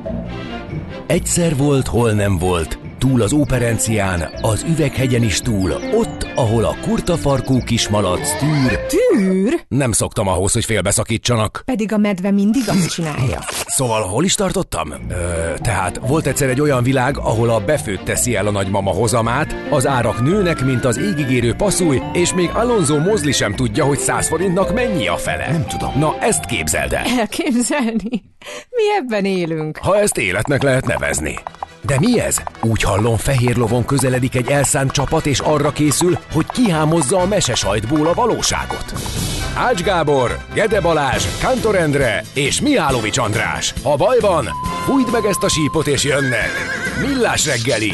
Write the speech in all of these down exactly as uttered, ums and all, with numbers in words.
Egyszer volt, hol nem volt, túl az Óperencián, az Üveghegyen is túl, ott, ahol a kurtafarkú kismalac tűr... Tűr? Nem szoktam ahhoz, hogy félbeszakítsanak. Pedig a medve mindig azt csinálja. Szóval hol is tartottam? Ö, tehát volt egyszer egy olyan világ, ahol a befőtt teszi el a nagymama hozamát, az árak nőnek, mint az égigérő passzúj, és még Alonso Mosley sem tudja, hogy száz forintnak mennyi a fele. Nem tudom. Na, ezt képzeld el. Elképzelni? Mi ebben élünk. Ha ezt életnek lehet nevezni. De mi ez? Úgy hallom, fehér lovon közeledik egy elszánt csapat, és arra készül, hogy kihámozza a mesesajtból a valóságot. Ács Gábor, Gede Balázs, Kántor Endre és Mihálovics András. Ha baj van, fújd meg ezt a sípot és jönnek. Millás reggeli.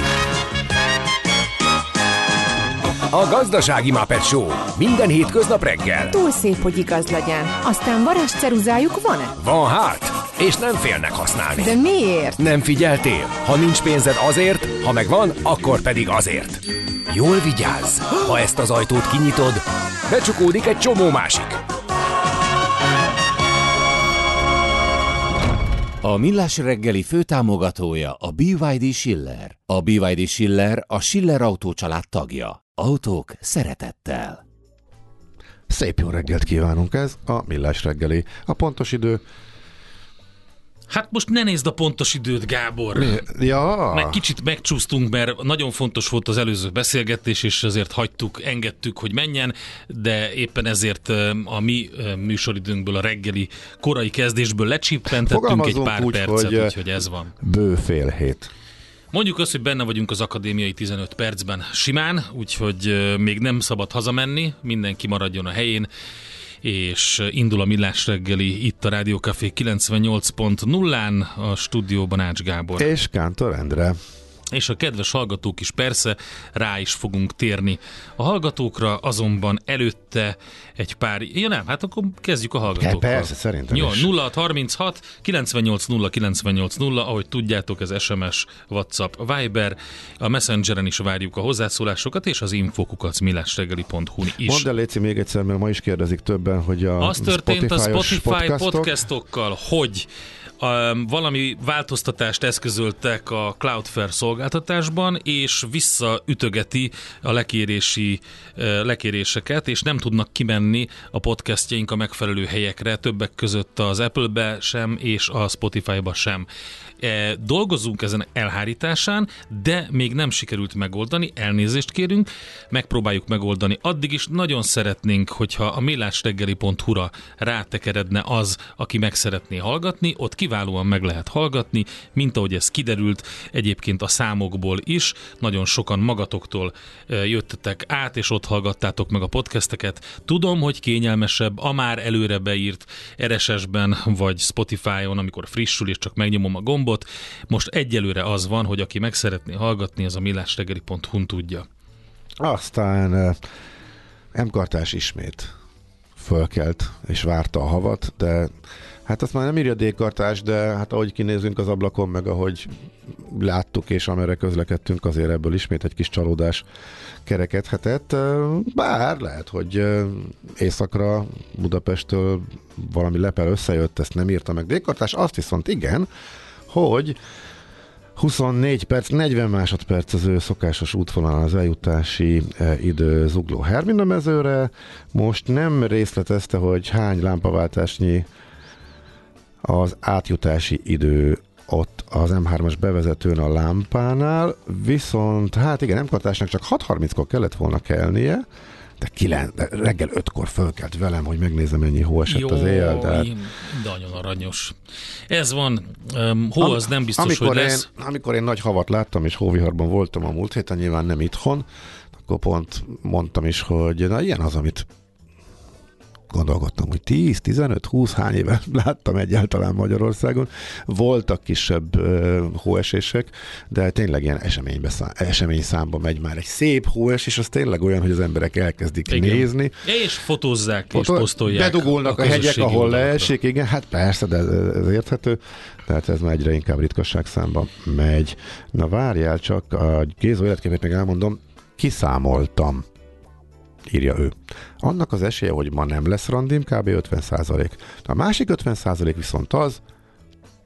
A Gazdasági Muppet Show. Minden hétköznap reggel. Túl szép, hogy igaz legyen. Aztán varázsceruzájuk van-e? Van hát, és nem félnek használni. De miért? Nem figyeltél? Ha nincs pénzed azért, ha megvan, akkor pedig azért. Jól vigyázz! Ha ezt az ajtót kinyitod, becsukódik egy csomó másik. A Millás reggeli főtámogatója a bé vé dé Schiller. A bé vé dé Schiller a Schiller Autó család tagja. Autók szeretettel. Szép jó reggelt kívánunk, ez a Millás reggeli. A pontos idő... Hát most ne nézd a pontos időt, Gábor. Mi? Ja. Meg kicsit megcsúsztunk, mert nagyon fontos volt az előző beszélgetés, és azért hagytuk, engedtük, hogy menjen, de éppen ezért a mi műsoridőnkből, a reggeli korai kezdésből lecsippentettünk egy pár úgy, percet, hogy úgyhogy ez van. Bő fél hét. Mondjuk azt, hogy benne vagyunk az akadémiai tizenöt percben simán, úgyhogy még nem szabad hazamenni, mindenki maradjon a helyén, és indul a Millás reggeli itt a Rádió Café kilencvennyolc pont nullán, a stúdióban Ács Gábor. És Kántor Endre. És a kedves hallgatók is persze rá is fogunk térni. A hallgatókra azonban előtte egy pár... Ja nem, hát akkor kezdjük a hallgatókkal. Persze, szerintem Jó, is. nulla hat harminchat kilencvennyolc nulla kilencvennyolc nulla, ahogy tudjátok, ez es em es, WhatsApp, Viber, a Messengeren is várjuk a hozzászólásokat, és az infokukac millásreggeli pont hu is. Mondd el, Léci, még egyszer, mert ma is kérdezik többen, hogy a Az történt a Spotify podcastok... podcastokkal, hogy Um, valami változtatást eszközöltek a Cloudflare szolgáltatásban, és visszaütögeti a lekérési uh, lekéréseket, és nem tudnak kimenni a podcastjaink a megfelelő helyekre, többek között az Apple-be sem, és a Spotify-ba sem. E, dolgozunk ezen elhárításán, de még nem sikerült megoldani, elnézést kérünk, megpróbáljuk megoldani. Addig is nagyon szeretnénk, hogyha a millásreggeli pont hu-ra rátekeredne az, aki meg szeretné hallgatni, ott kiválóan meg lehet hallgatni, mint ahogy ez kiderült egyébként a számokból is. Nagyon sokan magatoktól jöttetek át, és ott hallgattátok meg a podcasteket. Tudom, hogy kényelmesebb a már előre beírt er es es-ben vagy Spotify-on, amikor frissül, és csak megnyomom a gombot. Most egyelőre az van, hogy aki meg szeretné hallgatni, az a millásreggeli pont hu-n tudja. Aztán M. Kartás ismét fölkelt és várta a havat, de hát azt már nem írja D-kartás, de hát ahogy kinézünk az ablakon, meg ahogy láttuk és amerre közlekedtünk, azért ebből ismét egy kis csalódás kerekedhetett, bár lehet, hogy északra Budapesttől valami lepel összejött, ezt nem írta meg D-kartás, azt viszont igen, hogy huszonnégy perc, negyven másodperc az ő szokásos útvonalon az eljutási idő Zugló Hermina mezőre. Most nem részletezte, hogy hány lámpaváltásnyi az átjutási idő ott az em hármas bevezetőn a lámpánál, viszont hát igen, M-kartásnak csak hat harminckor kellett volna kelnie, de, kilenc, de reggel ötkor fölkelt velem, hogy megnézem, mennyi hó esett Jó, az éjjel. De, hát... de nagyon aranyos. Ez van, um, hó az nem biztos, amikor hogy lesz. Én, amikor én nagy havat láttam, és hóviharban voltam a múlt héten, nyilván nem itthon, akkor pont mondtam is, hogy na ilyen az, amit gondolkodtam, hogy tíz, tizenöt, húsz hány éve láttam egyáltalán Magyarországon. Voltak kisebb uh, hóesések, de tényleg ilyen eseménybe szám, esemény számba megy már egy szép hóesés, az tényleg olyan, hogy az emberek elkezdik igen. nézni. És fotózzák, Fotó- és posztolják. Bedugulnak a, a hegyek, ahol leesik, igen, hát persze, de ez, ez érthető. Tehát ez már egyre inkább ritkaság számba megy. Na várjál csak, a Gézó életképét még elmondom, kiszámoltam, írja ő. Annak az esélye, hogy ma nem lesz randim, kb. ötven százalék. A másik ötven százalék viszont az,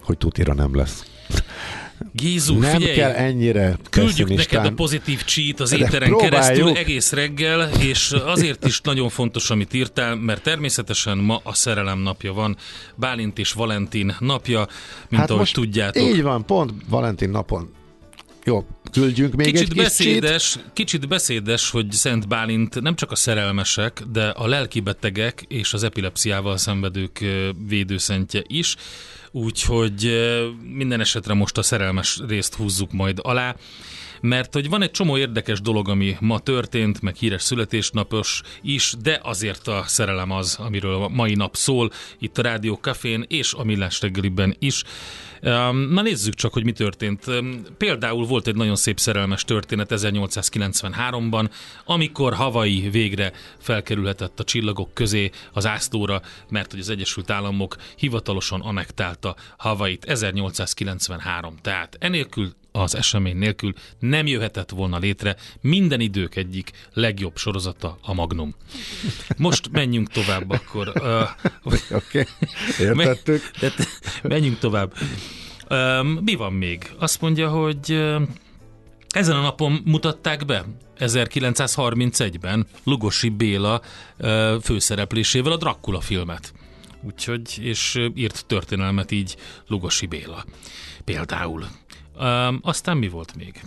hogy tutira nem lesz. Gézu, nem figyelj, kell ennyire küldjük pessimistán. neked a pozitív cheat az De éteren próbáljuk. keresztül egész reggel, és azért is nagyon fontos, amit írtál, mert természetesen ma a szerelem napja van, Bálint és Valentin napja, mint Hát ahogy most tudjátok. Így van, pont Valentin napon. Jó, küldjünk még Kicsit egy kis beszédes, kicsit beszédes, hogy Szent Bálint nem csak a szerelmesek, de a lelkibetegek és az epilepsziával szenvedők ö, védőszentje is, úgyhogy ö, minden esetre most a szerelmes részt húzzuk majd alá, mert hogy van egy csomó érdekes dolog, ami ma történt, meg híres születésnapos is, de azért a szerelem az, amiről a mai nap szól, itt a Rádió Cafén és a Millás reggeliben is. Na nézzük csak, hogy mi történt. Például volt egy nagyon szép szerelmes történet ezernyolcszázkilencvenháromban, amikor Hawaii végre felkerülhetett a csillagok közé az ászlóra, mert hogy az Egyesült Államok hivatalosan annektálta Hawaiit ezernyolcszázkilencvenhárom. Tehát enélkül, az esemény nélkül nem jöhetett volna létre minden idők egyik legjobb sorozata, a Magnum. Most menjünk tovább akkor. Oké, okay, értettük. Menjünk tovább. Mi van még? Azt mondja, hogy ezen a napon mutatták be ezerkilencszázharmincegyben Lugosi Béla főszereplésével a Dracula filmet. Úgyhogy, és írt történelmet így Lugosi Béla. Például. Um, aztán mi volt még?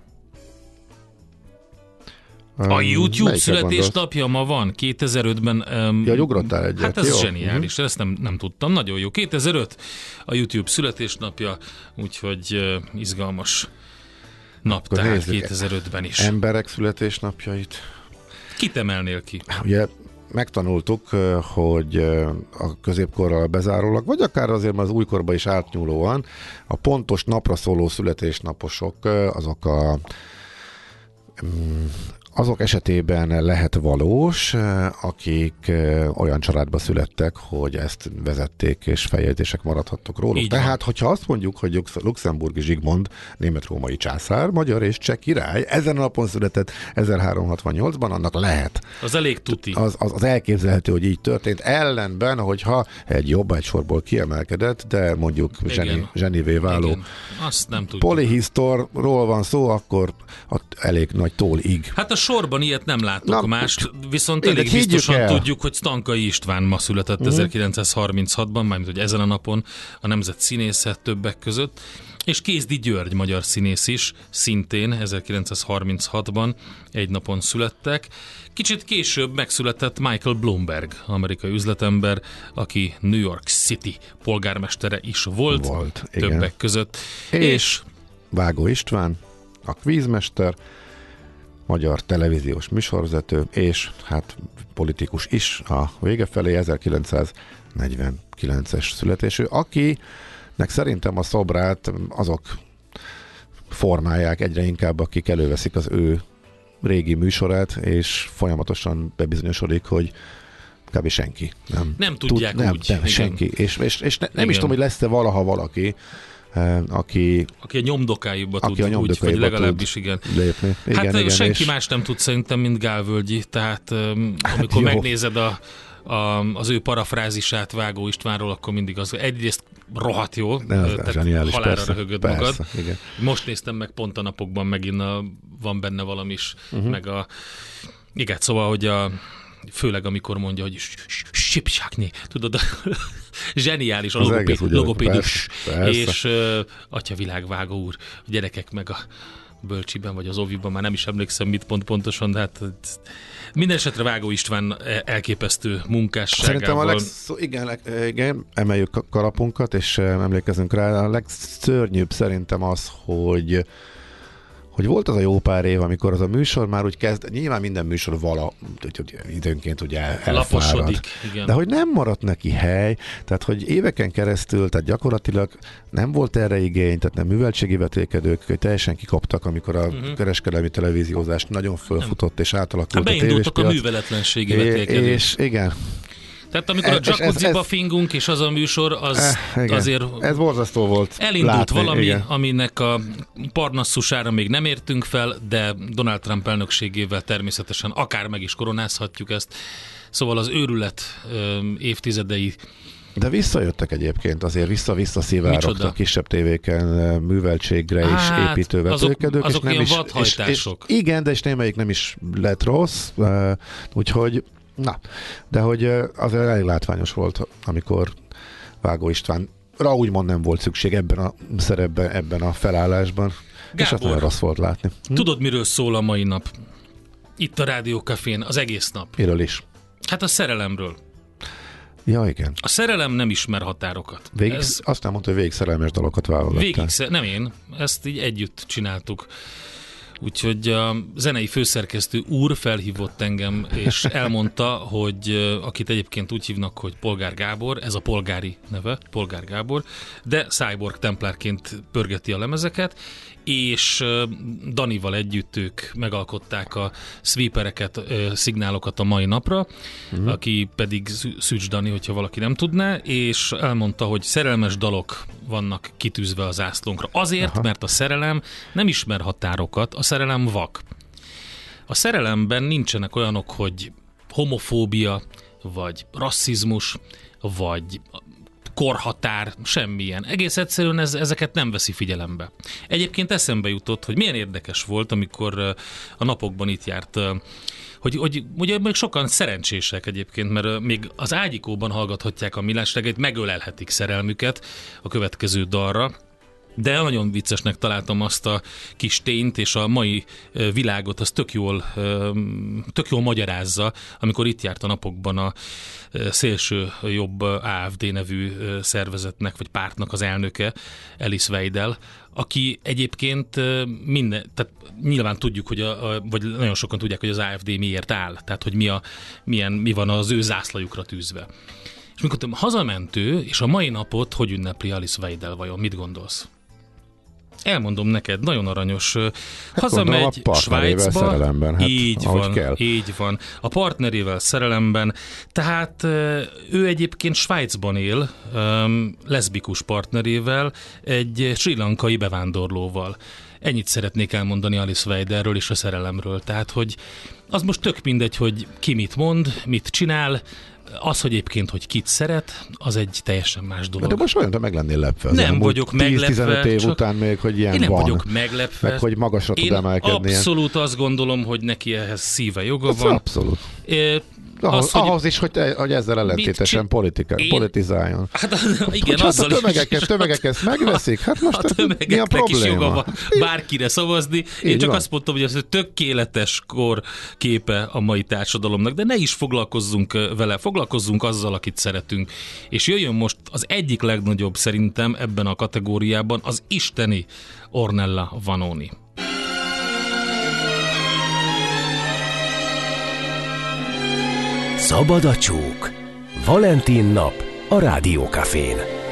Um, a YouTube születésnapja ma van, kétezer-ötben. Um, ja, ugrottál egyet. Hát ez jó. zseniális, uh-huh. Ezt nem, nem tudtam. Nagyon jó. kétezer-öt a YouTube születésnapja, úgyhogy uh, izgalmas nap, akkor tehát nézzük, kétezer-ötben is. Emberek születésnapjait. Kit emelnél ki? Ugye megtanultuk, hogy a középkorral bezárólag, vagy akár azért az újkorba is átnyúlóan a pontos napra szóló születésnaposok azok a azok esetében lehet valós, akik olyan családba születtek, hogy ezt vezették, és feljegyzések maradhattak róluk. Így Tehát, van. hogyha azt mondjuk, hogy luxemburgi Zsigmond, német-római császár, magyar és cseh király, ezen a napon született ezerháromszázhatvannyolcban, annak lehet. Az elég tuti. Az, az, az elképzelhető, hogy így történt. Ellenben, hogyha egy jobbágysorból kiemelkedett, de mondjuk zseni, zsenivé váló Igen. Azt nem tudjuk. polihisztorról van szó, akkor elég nagy tól ig. Hát a sorban ilyet nem látok Na, mást, viszont én, elég biztosan el. tudjuk, hogy Stankai István ma született uh-huh. ezerkilencszázharminchatban, mármint hogy ezen a napon a nemzet színésze többek között, és Kézdi György magyar színész is, szintén ezerkilencszázharminchatban egy napon születtek. Kicsit később megszületett Michael Bloomberg, amerikai üzletember, aki New York City polgármestere is volt, volt többek igen. között. És, és Vágó István, a kvízmester, magyar televíziós műsorvezető, és hát politikus is a vége felé, ezerkilencszáznegyvenkilences születésű, akinek szerintem a szobrát azok formálják egyre inkább, akik előveszik az ő régi műsorát, és folyamatosan bebizonyosodik, hogy kb. Senki. Nem, nem tudják tud, nem, úgy. Nem, senki. És, és, és ne, nem is tudom, hogy lesz-e valaha valaki, aki, aki a nyomdokáiba aki tud, a nyomdokáiba úgy, vagy legalábbis igen. Lépni. Igen, hát igen, senki és... más nem tud szerintem, mint Gál Völgyi, tehát um, amikor hát megnézed a, a, az ő parafrázisát Vágó Istvánról, akkor mindig az egyrészt rohadt jó, tehát halálra persze, röhögöd persze, magad. Igen. Most néztem meg pont a napokban, megint a, van benne valami is, uh-huh. meg a igen, szóval, hogy a főleg amikor mondja, hogy sipsákni, tudod, zseniális a logopédus, és uh, atyavilágvágó úr, a gyerekek meg a bölcsiben, vagy az oviban, már nem is emlékszem mit pont pontosan, de hát minden esetre Vágó István elképesztő munkásságával. Szerintem a legsz... igen, leg... igen, emeljük a kalapunkat, és emlékezünk rá, a legszörnyűbb szerintem az, hogy hogy volt az a jó pár év, amikor az a műsor már úgy kezd, nyilván minden műsor vala, időnként ugye elfárad, de hogy nem maradt neki hely, tehát hogy éveken keresztül, tehát gyakorlatilag nem volt erre igény, tehát nem műveltségi vetélkedők, hogy teljesen kikaptak, amikor a uh-huh. kereskedelmi televíziózást nagyon fölfutott és átalakult hát a tévéspiac. Beindultak a műveletlenségi vetélkedők. És igen. Tehát amikor a jacuzziba fingunk, és az a műsor, az eh, azért... Ez borzasztó volt. Elindult látni, valami, igen. aminek a parnaszusára még nem értünk fel, de Donald Trump elnökségével természetesen akár meg is koronázhatjuk ezt. Szóval az őrület ö, évtizedei De visszajöttek egyébként, azért vissza-vissza szivárogtak kisebb tévéken műveltségre és hát, építővetőkedők. Azok, azok és nem ilyen is, vadhajtások. És, és igen, de és némelyik nem is lett rossz, úgyhogy na, de hogy azért elég látványos volt, amikor Vágó Istvánra úgymond nem volt szükség ebben a szerepben, ebben a felállásban. Gábor, és azt nagyon rossz volt látni. Hm? Tudod, miről szól a mai nap? Itt a Rádió Cafén, az egész nap. Miről is? Hát a szerelemről. Ja, igen. A szerelem nem ismer határokat. Végig, Ez... Azt nem mondta, hogy végig szerelmes dalokat válogattál. Végig, nem én, ezt így együtt csináltuk. Úgyhogy a zenei főszerkesztő úr felhívott engem, és elmondta, hogy akit egyébként úgy hívnak, hogy Polgár Gábor, ez a polgári neve, Polgár Gábor, de Cyborg templárként pörgeti a lemezeket, és Danival együtt ők megalkották a sweepereket, szignálokat a mai napra, uh-huh. aki pedig Szűcs Dani, hogyha valaki nem tudná, és elmondta, hogy szerelmes dalok vannak kitűzve az zászlónkra. Azért, Aha. mert a szerelem nem ismer határokat, a szerelem vak. A szerelemben nincsenek olyanok, hogy homofóbia, vagy rasszizmus, vagy korhatár, semmilyen. Egész egyszerűen ez, ezeket nem veszi figyelembe. Egyébként eszembe jutott, hogy milyen érdekes volt, amikor a napokban itt járt, hogy, hogy ugye még sokan szerencsések egyébként, mert még az ágyikóban hallgathatják a Millás reggelit, megölelhetik szerelmüket a következő dalra, de nagyon viccesnek találtam azt a kis tényt, és a mai világot az tök jól, tök jól magyarázza, amikor itt járt a napokban a szélső jobb á ef dé nevű szervezetnek, vagy pártnak az elnöke, Alice Weidel, aki egyébként minden, tehát nyilván tudjuk, hogy a, a, vagy nagyon sokan tudják, hogy az á ef dé miért áll, tehát hogy mi, a, milyen, mi van az ő zászlajukra tűzve. És mikor hazament ő, és a mai napot hogy ünnepli Alice Weidel vajon, mit gondolsz? Elmondom neked, nagyon aranyos. Hát hazamegy Svájcba, szerelemben, hát, így van, kell. így van. A partnerével szerelemben, tehát ő egyébként Svájcban él, leszbikus partnerével, egy sri lankai bevándorlóval. Ennyit szeretnék elmondani Alice Weidelről és a szerelemről. Tehát, hogy az most tök mindegy, hogy ki mit mond, mit csinál. Az, hogy egyébként, hogy kit szeret, az egy teljesen más dolog. De most olyan, de meg lennél lepve. Nem vagyok meglepve. tíz-tizenöt év után még, hogy ilyen én nem van. vagyok meglepve. Meg, hogy magasra tud emelkedni. Én abszolút azt gondolom, hogy neki ehhez szíve joga ez van. Abszolút. É, ahhoz, az, hogy ahhoz is, hogy, hogy ezzel ellentétesen politika, én... politizáljon. Hát igen, hát azzal a tömegek, is. tömegek ezt megveszik, hát most a mi a probléma? Is joga van bárkire szavazni. Én Így csak van. azt mondtam, hogy ez egy tökéletes kor képe a mai társadalomnak, de ne is foglalkozzunk vele, foglalkozzunk azzal, akit szeretünk. És jöjjön most az egyik legnagyobb szerintem ebben a kategóriában az isteni Ornella Vanoni. Szabad a csók. Valentin nap a Rádió Cafén.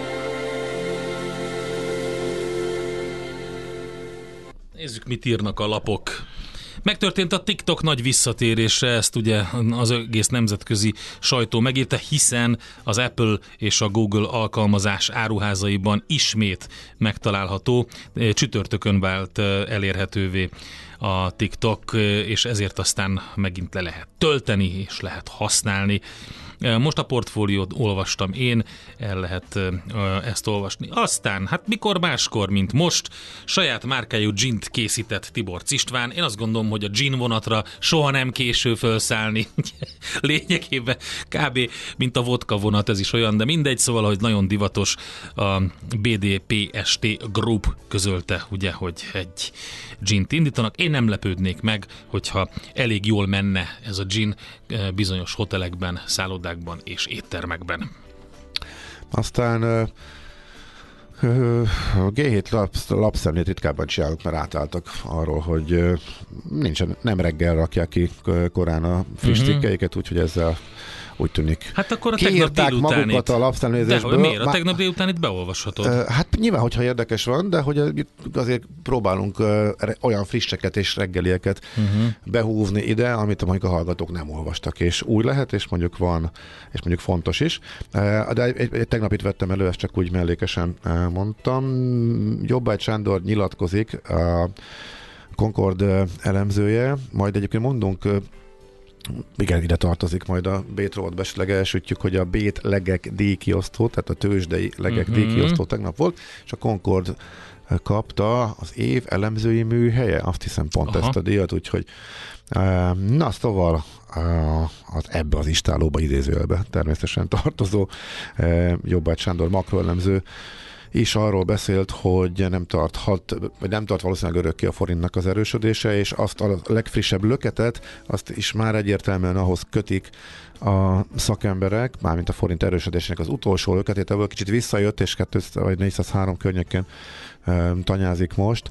Nézzük, mit írnak a lapok. Megtörtént a TikTok nagy visszatérése, ezt ugye az egész nemzetközi sajtó megírta, hiszen az Apple és a Google alkalmazás áruházaiban ismét megtalálható. Csütörtökön vált elérhetővé a TikTok, és ezért aztán megint le lehet tölteni, és lehet használni. Most a portfóliót olvastam én, el lehet ezt olvasni. Aztán, hát mikor máskor, mint most, saját márkájú gint készített Tiborcs István. Én azt gondolom, hogy a gin vonatra soha nem késő felszállni. Lényegében kb. Mint a vodka vonat, ez is olyan, de mindegy, szóval, hogy nagyon divatos. A bé dé pé es té Group közölte, ugye, hogy egy gint indítanak. Én nem lepődnék meg, hogyha elég jól menne ez a gin bizonyos hotelekben, szállodákban és éttermekben. Aztán a gé hét lapsz, lapszemlét ritkábban csinálunk, mert átálltak arról, hogy nincsen, nem reggel rakják ki korán a friss uh-huh. cikkeiket, úgyhogy ezzel úgy tűnik. Hát akkor a tegnap délutánit. A lapszemlézésből. De miért? A tegnap délutánit beolvashatod. Hát nyilván, hogyha érdekes van, de hogy azért próbálunk olyan frisseket és reggelieket uh-huh. behúvni ide, amit mondjuk a hallgatók nem olvastak, és új lehet, és mondjuk van, és mondjuk fontos is. De egy, egy tegnap itt vettem elő, ezt csak úgy mellékesen mondtam. Jobbágy Sándor nyilatkozik, a Concord elemzője, majd egyébként mondunk igen, ide tartozik majd a Bét-rovat, besetleg elsütjük, hogy a Bét legek díjkiosztó, tehát a tőzsdei legek uh-huh. díjkiosztó tegnap volt, és a Concord kapta az év elemzői műhelye, azt hiszem pont Aha. ezt a díjat, úgyhogy na, szóval az ebbe az istálóba, idézőjelbe természetesen tartozó Jobbágy Sándor makroelemző is arról beszélt, hogy nem tarthat, vagy nem tart valószínűleg örökké a forintnak az erősödése, és azt a legfrissebb löketet, azt is már egyértelműen ahhoz kötik a szakemberek, mármint a forint erősödésének az utolsó löketét, ebből kicsit visszajött, és kétszáz vagy négyszázhárom környéken e, tanyázik most,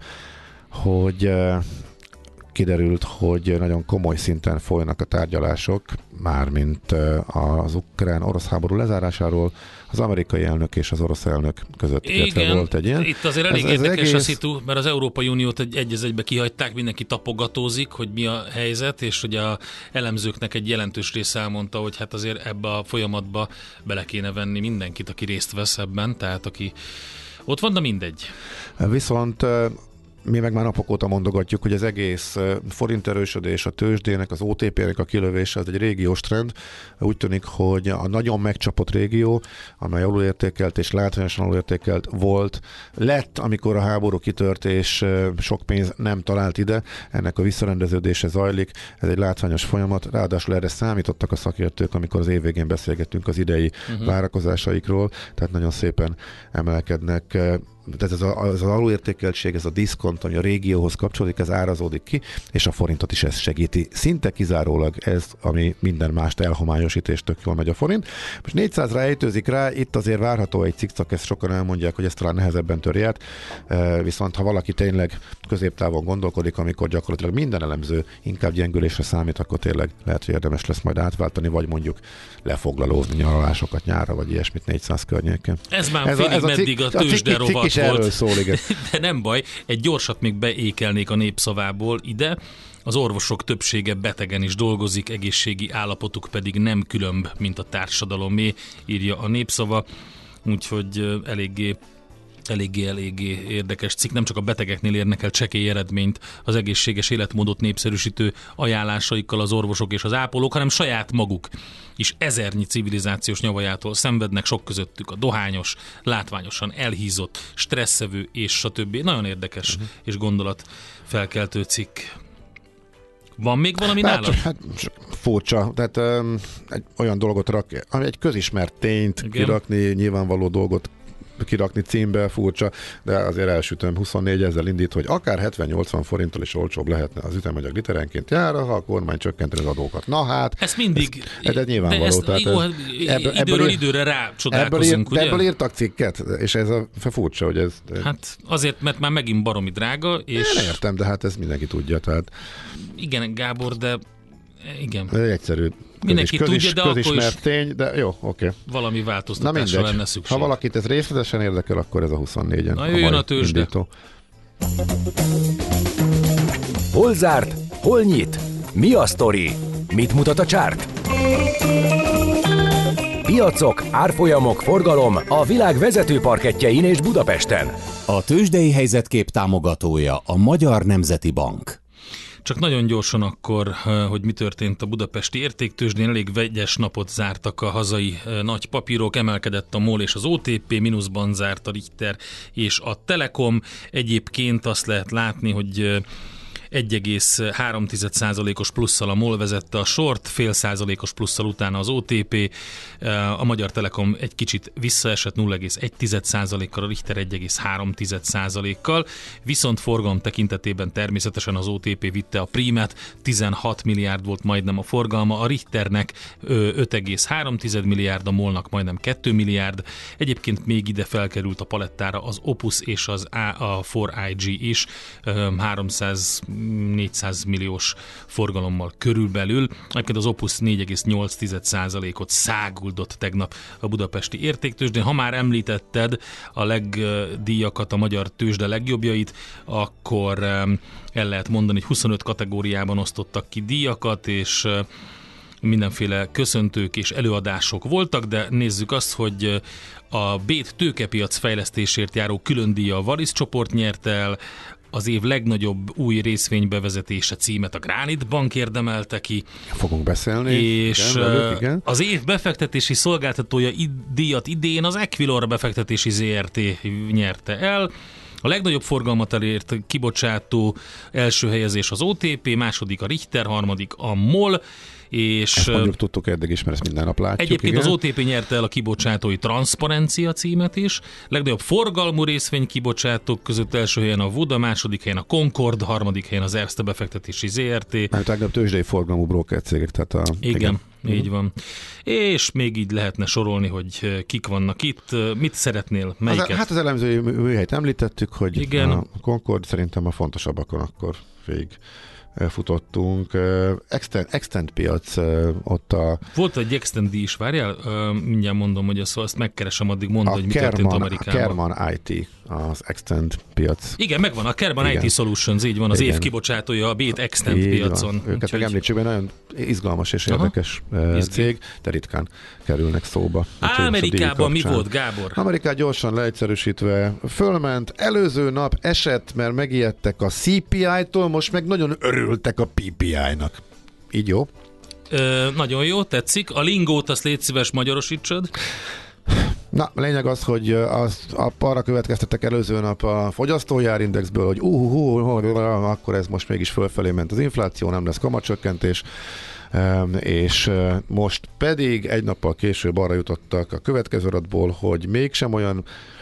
hogy e, kiderült, hogy nagyon komoly szinten folynak a tárgyalások, mármint az ukrán-orosz háború lezárásáról, az amerikai elnök és az orosz elnök között. Igen, volt egy ilyen. Itt azért elég ez, ez érdekes egész... a szitu, mert az Európai Uniót egy, egy egybe kihagyták, mindenki tapogatózik, hogy mi a helyzet, és hogy a elemzőknek egy jelentős része elmondta, hogy hát azért ebbe a folyamatba bele kéne venni mindenkit, aki részt vesz ebben, tehát aki ott van, de mindegy. Viszont mi meg már napok óta mondogatjuk, hogy az egész forint erősödés, a tőzsdének, az o té pé-nek a kilövése, az egy régiós trend. Úgy tűnik, hogy a nagyon megcsapott régió, amely alulértékelt és látványosan alulértékelt volt, lett, amikor a háború kitört, és sok pénz nem talált ide. Ennek a visszarendeződése zajlik. Ez egy látványos folyamat. Ráadásul erre számítottak a szakértők, amikor az év végén beszélgettünk az idei uh-huh. várakozásaikról. Tehát nagyon szépen emelkednek. Tehát ez, a, az, az alulértékeltség, ez a diszkont, ami a régióhoz kapcsolódik, ez árazódik ki, és a forintot is ez segíti. Szinte kizárólag ez, ami minden mást elhomályosít, és tök jól megy a forint. Most négyszázra ejtőzik rá, itt azért várható egy cikcak, ezt sokan elmondják, hogy ez talán nehezebben töri át, viszont ha valaki tényleg középtávon gondolkodik, amikor gyakorlatilag minden elemző inkább gyengülésre számít, akkor tényleg lehet, hogy érdemes lesz majd átváltani, vagy mondjuk lefoglalózni nyaralásokat nyárra, vagy ilyesmit négyszáz környéken. Ez már ez félig a, ez meddig a, a tőzsde rovat volt. Szól, igen. De nem baj, egy gyorsat még beékelnék a népszavából ide. Az orvosok többsége betegen is dolgozik, egészségi állapotuk pedig nem különb, mint a társadalomé, írja a népszava. Úgyhogy eléggé eléggé, eléggé érdekes cikk. Nem csak a betegeknél érnek el csekély eredményt az egészséges életmódot népszerűsítő ajánlásaikkal az orvosok és az ápolók, hanem saját maguk is ezernyi civilizációs nyavajától szenvednek, sok közöttük a dohányos, látványosan elhízott, stresszevő és stb. Nagyon érdekes uh-huh. és gondolatfelkeltő cikk. Van még valami hát, nálad? Hát furcsa. Tehát um, egy olyan dolgot rak, ami egy közismert tényt igen. kirakni, nyilvánvaló dolgot kirakni címbe, furcsa, de azért elsütöm, huszonnégy ezzel indít, hogy akár hetven-nyolcvan forinttal is olcsóbb lehetne az üzemanyag literenként jár, ha a kormány csökkenteni az adókat. Na hát, ez mindig, ez, ez nyilvánvaló. De ezt, tehát jó, ez, ebből, időről időre rácsodálkozunk, ebből, ír, ebből írtak cikket, és ez a furcsa, hogy ez... Hát azért, mert már megint baromi drága, és... Én értem, de hát ezt mindenki tudja, tehát... Igen, Gábor, de igen. Ez egy egyszerű mindenki közis, tudja, de közismert akkor is tény, de jó, oké. Okay. Valami változtatásra lenne szükség. Ha valakit ez részletesen érdekel, akkor ez a huszonnégyen. Na jöjjön a, a tőzsde. Indító. Hol zárt? Hol nyit? Mi a sztori? Mit mutat a csárt? Piacok, árfolyamok, forgalom a világ vezető parkettjein és Budapesten. A tőzsdei helyzetkép támogatója a Magyar Nemzeti Bank. Csak nagyon gyorsan akkor, hogy mi történt a budapesti értéktőzsdén, elég vegyes napot zártak a hazai nagy papírok, emelkedett a MOL és az o té pé, mínuszban zárt a Richter és a Telekom. Egyébként azt lehet látni, hogy egy egész három százalékos plusszal a MOL vezette a sort, fél százalékos plusszal utána az o té pé, a Magyar Telekom egy kicsit visszaesett nulla egész egy százalékkal, a Richter egy egész három százalékkal, viszont forgalom tekintetében természetesen az o té pé vitte a prímet, tizenhat milliárd volt majdnem a forgalma, a Richternek öt egész három milliárd, a MOL-nak majdnem két milliárd, egyébként még ide felkerült a palettára az Opus és az A, a négy i gé is, háromszáz négyszáz milliós forgalommal körülbelül. Egyébként az Opus négy egész nyolc százalékot száguldott tegnap a budapesti értéktőzsdén. Ha már említetted a legdíjakat, a magyar tőzsde legjobbjait, akkor el lehet mondani, hogy huszonöt kategóriában osztottak ki díjakat, és mindenféle köszöntők és előadások voltak, de nézzük azt, hogy a Bét tőkepiac fejlesztésért járó külön díja a Varis csoport nyerte el, az év legnagyobb új részvénybevezetése címet a Granite Bank érdemelte ki. Fogunk beszélni. És igen, velük, igen. Az év befektetési szolgáltatója díjat idén az Equilor befektetési zé er té nyerte el. A legnagyobb forgalmat elért kibocsátó első helyezés az o té pé, második a Richter, harmadik a MOL, és ezt mondjuk tudtuk eddig is, mert ezt minden nap látjuk. Egyébként igen. az o té pé nyerte el a kibocsátói transzparencia címet is. Legnagyobb forgalmú részvény kibocsátók között első helyen a Voda, második helyen a Concord, harmadik helyen az Erste befektetési zé er té. Mert legnagyobb tőzsdei forgalmú broker cégek. Tehát a, igen, igen, így van. És még így lehetne sorolni, hogy kik vannak itt. Mit szeretnél? Melyiket? Az, hát az elemzői műhelyt említettük, hogy igen. A Concord szerintem a fontosabbakon akkor végig futottunk. Extend, extend piac ott a... Volt egy extend is, várjál? Mindjárt mondom, hogy azt, azt megkeresem, addig mondod, hogy mi Kerman, történt Amerikában. A Kerman i té, az extend piac. Igen, megvan, a Kerman igen. i té Solutions, így van, az igen. év kibocsátója a Bét Extend így piacon. Van. Őket Úgyhogy... meg említsük, mert nagyon izgalmas és Aha. érdekes Izgi. cég, de ritkán kerülnek szóba. Amerikában mi volt, Gábor? Amerikát gyorsan leegyszerűsítve fölment, előző nap esett, mert megijedtek a cé pé i-tól, most meg nagyon örültek a pé pé i-nak. Így jó? Ö, nagyon jó, tetszik. A lingót azt légy szíves magyarosítsad. Na, lényeg az, hogy az, arra következtetek előző nap a fogyasztójárindexből, hogy uh, uh, uh, uh, akkor ez most mégis fölfelé ment az infláció, nem lesz kamatcsökkentés, és most pedig egy nappal később arra jutottak a következő adatból, hogy mégsem olyan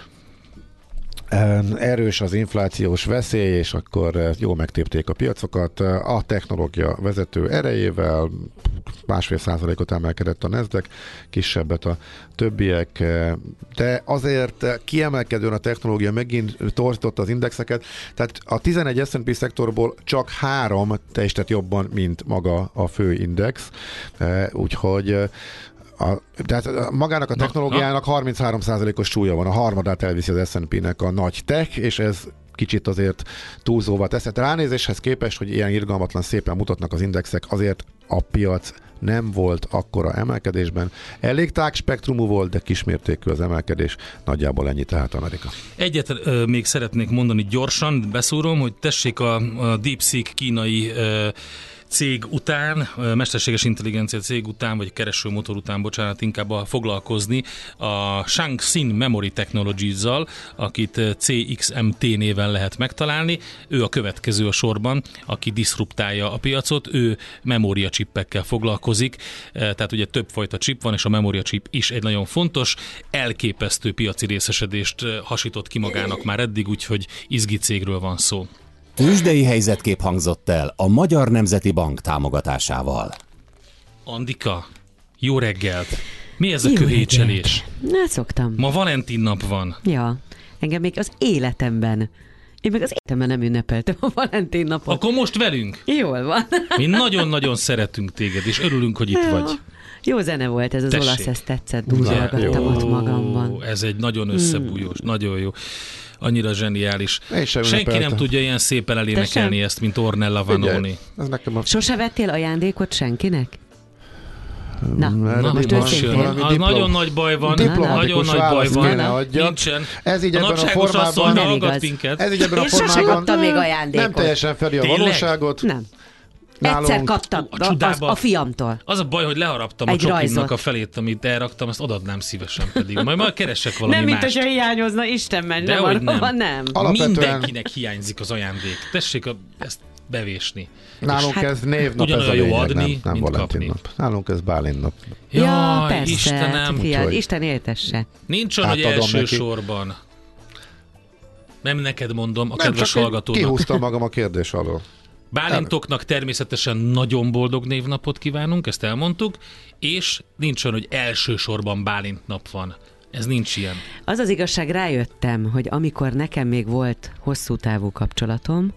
erős az inflációs veszély, és akkor jól megtépték a piacokat. A technológia vezető erejével másfél százalékot emelkedett a Nasdaq, kisebbet a többiek, de azért kiemelkedően a technológia megint torzította az indexeket, tehát a tizenegy es and pé szektorból csak három teljesített jobban, mint maga a fő index, úgyhogy A, tehát magának a technológiának harminchárom százalékos súlya van, a harmadát elviszi az es and pé-nek a nagy tech, és ez kicsit azért túlzóvá teszett. Ránézéshez képest, hogy ilyen irgalmatlan szépen mutatnak az indexek, azért a piac nem volt akkora emelkedésben. Elég tág spektrumú volt, de kismértékű az emelkedés. Nagyjából ennyi tehát Amerika. Egyet ö, még szeretnék mondani gyorsan, beszúrom, hogy tessék a, a DeepSeek kínai ö, cég után, mesterséges intelligencia cég után, vagy keresőmotor után, bocsánat, inkább a foglalkozni a Shangxin Memory Technologies-zal, akit cé iksz em té néven lehet megtalálni. Ő a következő a sorban, aki diszruptálja a piacot, ő memóriacsippekkel foglalkozik, tehát ugye többfajta chip van, és a memóriachip is egy nagyon fontos, elképesztő piaci részesedést hasított ki magának már eddig, úgyhogy izgi cégről van szó. Tőzsdei helyzetkép hangzott el a Magyar Nemzeti Bank támogatásával. Andika, jó reggelt! Mi ez a Jó köhécselés? reggelt. Na, szoktam. Ma Valentin nap van. Ja, engem még az életemben, én még az életemben nem ünnepeltem a Valentin napot. Akkor most velünk. Jól van. Mi nagyon-nagyon szeretünk téged, és örülünk, hogy itt Jó. vagy. Jó zene volt ez az Tessék. olasz, ez tetszett, dúzsolgattam ott magamban. Ez egy nagyon összebújós, hmm. nagyon jó. Annyira zseniális. Senki nem tudja ilyen szépen elénekelni ezt, mint Ornella Vanoni. Ez nekem a... Sose vettél ajándékot senkinek? Na, Na, most most őszintén. jön. Az nagyon nagy baj van. Nagyon nagy baj van. Nincsen. Ez így a ebben a nagyságos formában asszony nem hallgat igaz. minket. Ez így ebben a Én sose formában kaptam még ajándékot. nem teljesen fedi a Tényleg? valóságot. Nem. Nálunk Egyszer kaptam a a, az, csudába- a fiamtól. Az a baj, hogy leharaptam Egy a csokimnak rajzot. a felét, amit elraktam, ezt odadnám szívesen pedig. Majd majd keresek valami Nem, mint mást. hogyha hiányozna, Isten menj, nem Dehogy arra, nem. nem. Alapvetően- Mindenkinek hiányzik az ajándék. Tessék a, ezt bevésni. Nálunk Hát- ez névnap, ez Ugyanolyan a jó lényeg, adni, nem, nem mint Valentin kapni. nap. Nálunk ez Bálint nap. Ja, Jaj, persze, Istenem, fiad, úgyhogy- Isten éltesse. nincs olyan, hogy Átadom első neki. sorban. Nem neked mondom, a Nem, kedves csak én hallgatónak. kihúztam magam a kérdés alól. Bálintoknak természetesen nagyon boldog névnapot kívánunk, ezt elmondtuk, és nincs olyan, hogy elsősorban Bálint nap van. Ez nincs ilyen. Az az igazság, rájöttem, hogy amikor nekem még volt hosszú távú kapcsolatom,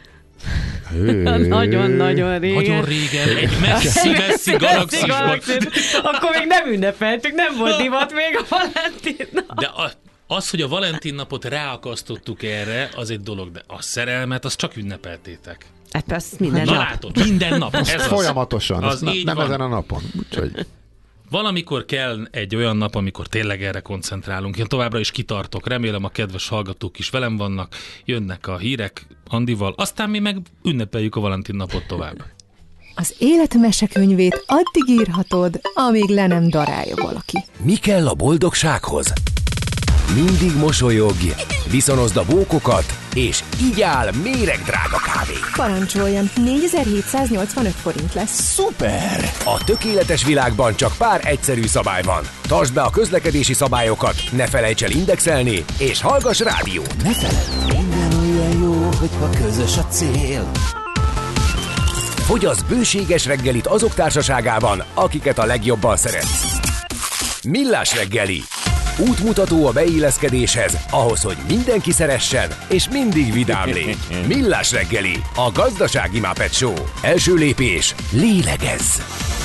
nagyon-nagyon régen. Nagyon régen, egy messzi-messzi galaxisban. galaxis. Akkor még nem ünnepeltük, nem volt divat még a Valentin nap. De a, az, hogy a Valentin napot ráakasztottuk erre, az egy dolog, de a szerelmet, azt csak ünnepeltétek. Hát azt minden Na nap. látod, minden nap. Ez az. Folyamatosan, Az az ne, így nem van. ezen a napon. Úgyhogy Valamikor kell egy olyan nap, amikor tényleg erre koncentrálunk. Én továbbra is kitartok, remélem a kedves hallgatók is velem vannak, jönnek a hírek Andival, aztán mi meg ünnepeljük a Valentin napot tovább. Az élet mesekönyvét addig írhatod, amíg le nem darálja valaki. Mi kell a boldogsághoz? Mindig mosolyogj, viszonozd a bókokat, és igyál méregdrága kávét. Parancsoljon, négyezer-hétszáznyolcvanöt forint lesz. Szuper! A tökéletes világban csak pár egyszerű szabály van. Tartsd be a közlekedési szabályokat, ne felejts el indexelni, és hallgass rádiót. Ne feledd, minden olyan jó, hogyha közös a cél. Fogyasz bőséges reggelit azok társaságában, akiket a legjobban szeretsz. Millás reggeli. Útmutató a beilleszkedéshez, ahhoz, hogy mindenki szeressen, és mindig vidám légy. Millás reggeli, a gazdasági Muppet Show. Első lépés, lélegezz!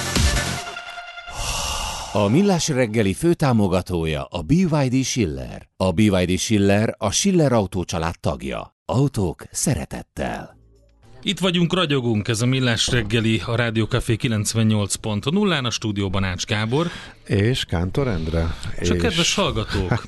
A Millás reggeli főtámogatója a bé vé dé Schiller. A bé vé dé Schiller a Schiller Autó család tagja. Autók szeretettel. Itt vagyunk, ragyogunk, ez a Millás reggeli, a Rádió Café kilencvennyolc pont nullán, a stúdióban Ács Gábor. És Kántor Endre. És a kedves hallgatók.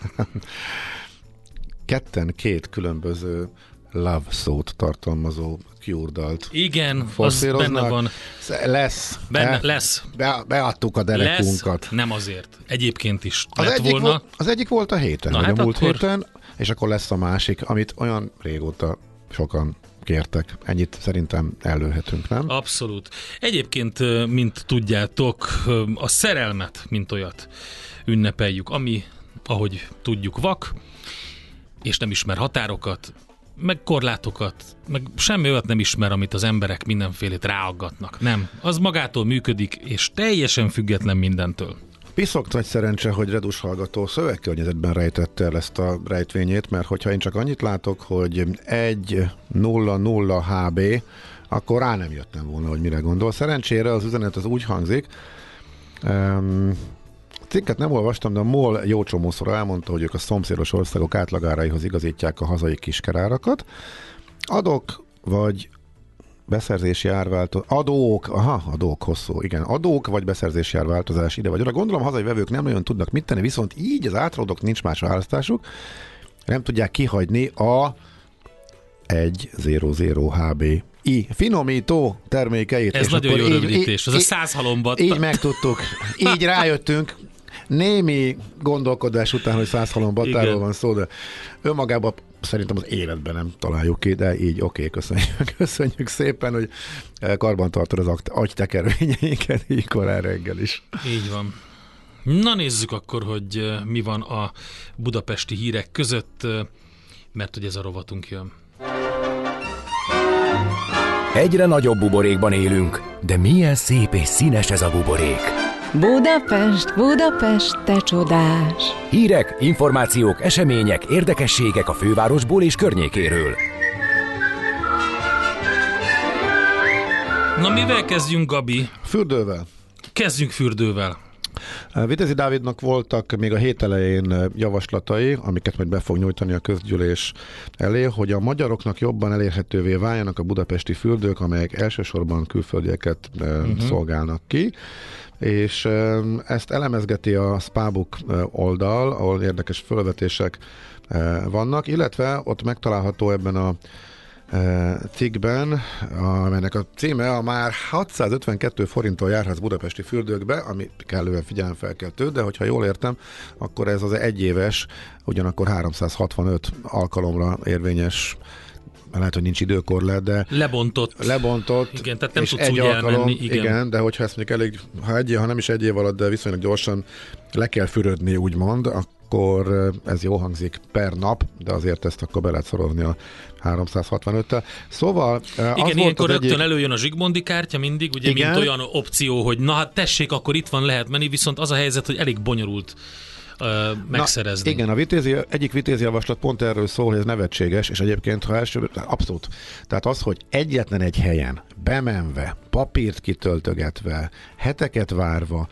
Ketten két különböző love szót tartalmazó Cure dalt. Igen, az benne van. Lesz. Benne, e, lesz. Be, beadtuk a derekunkat. Lesz, nem azért. Egyébként is az lett egyik volna. Volt, az egyik volt a héten, Na, vagy hát a múlt akkor... héten, és akkor lesz a másik, amit olyan régóta sokan kértek. Ennyit szerintem előhetünk, nem? Abszolút. Egyébként, mint tudjátok, a szerelmet, mint olyat ünnepeljük, ami, ahogy tudjuk, vak, és nem ismer határokat, meg korlátokat, meg semmi olyat nem ismer, amit az emberek mindenfélét ráaggatnak. Nem. Az magától működik, és teljesen független mindentől. Piszok nagy szerencse, hogy Redus hallgató szövegkörnyezetben rejtette el ezt a rejtvényét, mert hogyha én csak annyit látok, hogy egy nulla nulla há bé, akkor rá nem jöttem volna, hogy mire gondol. Szerencsére az üzenet az úgy hangzik, um, cikket nem olvastam, de a MOL jó csomószor elmondta, hogy ők a szomszédos országok átlagáraihoz igazítják a hazai kiskerárakat. Adok, vagy beszerzési árváltozás, adók, aha, adók hosszú, igen, adók vagy beszerzési árváltozás ide vagy oda. Gondolom, hazai vevők nem nagyon tudnak mit tenni, viszont így az átradók nincs más választásuk, nem tudják kihagyni a egy nulla nulla há bé i finomító termékeit. Ez és nagyon jó így, rövidítés, ez így, a száz halombatta. Így megtudtuk, így rájöttünk, némi gondolkodás után, hogy száz halombattáról van szó, de önmagában szerintem az életben nem találjuk ki, de így oké, okay, köszönjük, köszönjük szépen, hogy karbantartod az agytekervényeinket így korán reggel is. Így van. Na nézzük akkor, hogy mi van a budapesti hírek között, mert hogy ez a rovatunk jön. Egyre nagyobb buborékban élünk, de milyen szép és színes ez a buborék. Budapest, Budapest, te csodás! Hírek, információk, események, érdekességek a fővárosból és környékéről. Na, mivel kezdjünk, Gabi? Fürdővel. Kezdjünk fürdővel. Vitézi Dávidnak voltak még a hét elején javaslatai, amiket majd be fog nyújtani a közgyűlés elé, hogy a magyaroknak jobban elérhetővé váljanak a budapesti fürdők, amelyek elsősorban külföldieket uh-huh. szolgálnak ki, és ezt elemezgeti a Spábook oldal, ahol érdekes felvetések vannak, illetve ott megtalálható ebben a cikkben, amelynek a címe a már hatszázötvenkettő forinttal járhatsz budapesti fürdőkbe, ami kellően figyelemfelkeltő, de hogyha jól értem, akkor ez az egyéves, ugyanakkor háromszázhatvanöt alkalomra érvényes, lehet, hogy nincs időkorlát, de lebontott. Lebontott. Igen, tehát nem és tudsz egy úgy alkalom, elmenni. Igen. igen, de hogyha ezt még elég, ha, egy, ha nem is egy év alatt, de viszonylag gyorsan le kell fürödni, úgymond, akkor ez jó hangzik per nap, de azért ezt akkor be lehet szorozni a háromszázhatvanöttel. Szóval igen, ilyenkor rögtön egyik... előjön a Zsigmondi kártya mindig, ugye, igen? Mint olyan opció, hogy na hát tessék, akkor itt van, lehet menni, viszont az a helyzet, hogy elég bonyolult uh, megszerezni. Na, igen, a vitézi, egyik vitézi javaslat pont erről szól, hogy ez nevetséges, és egyébként, ha első, abszolút. Tehát az, hogy egyetlen egy helyen, bemenve, papírt kitöltögetve, heteket várva,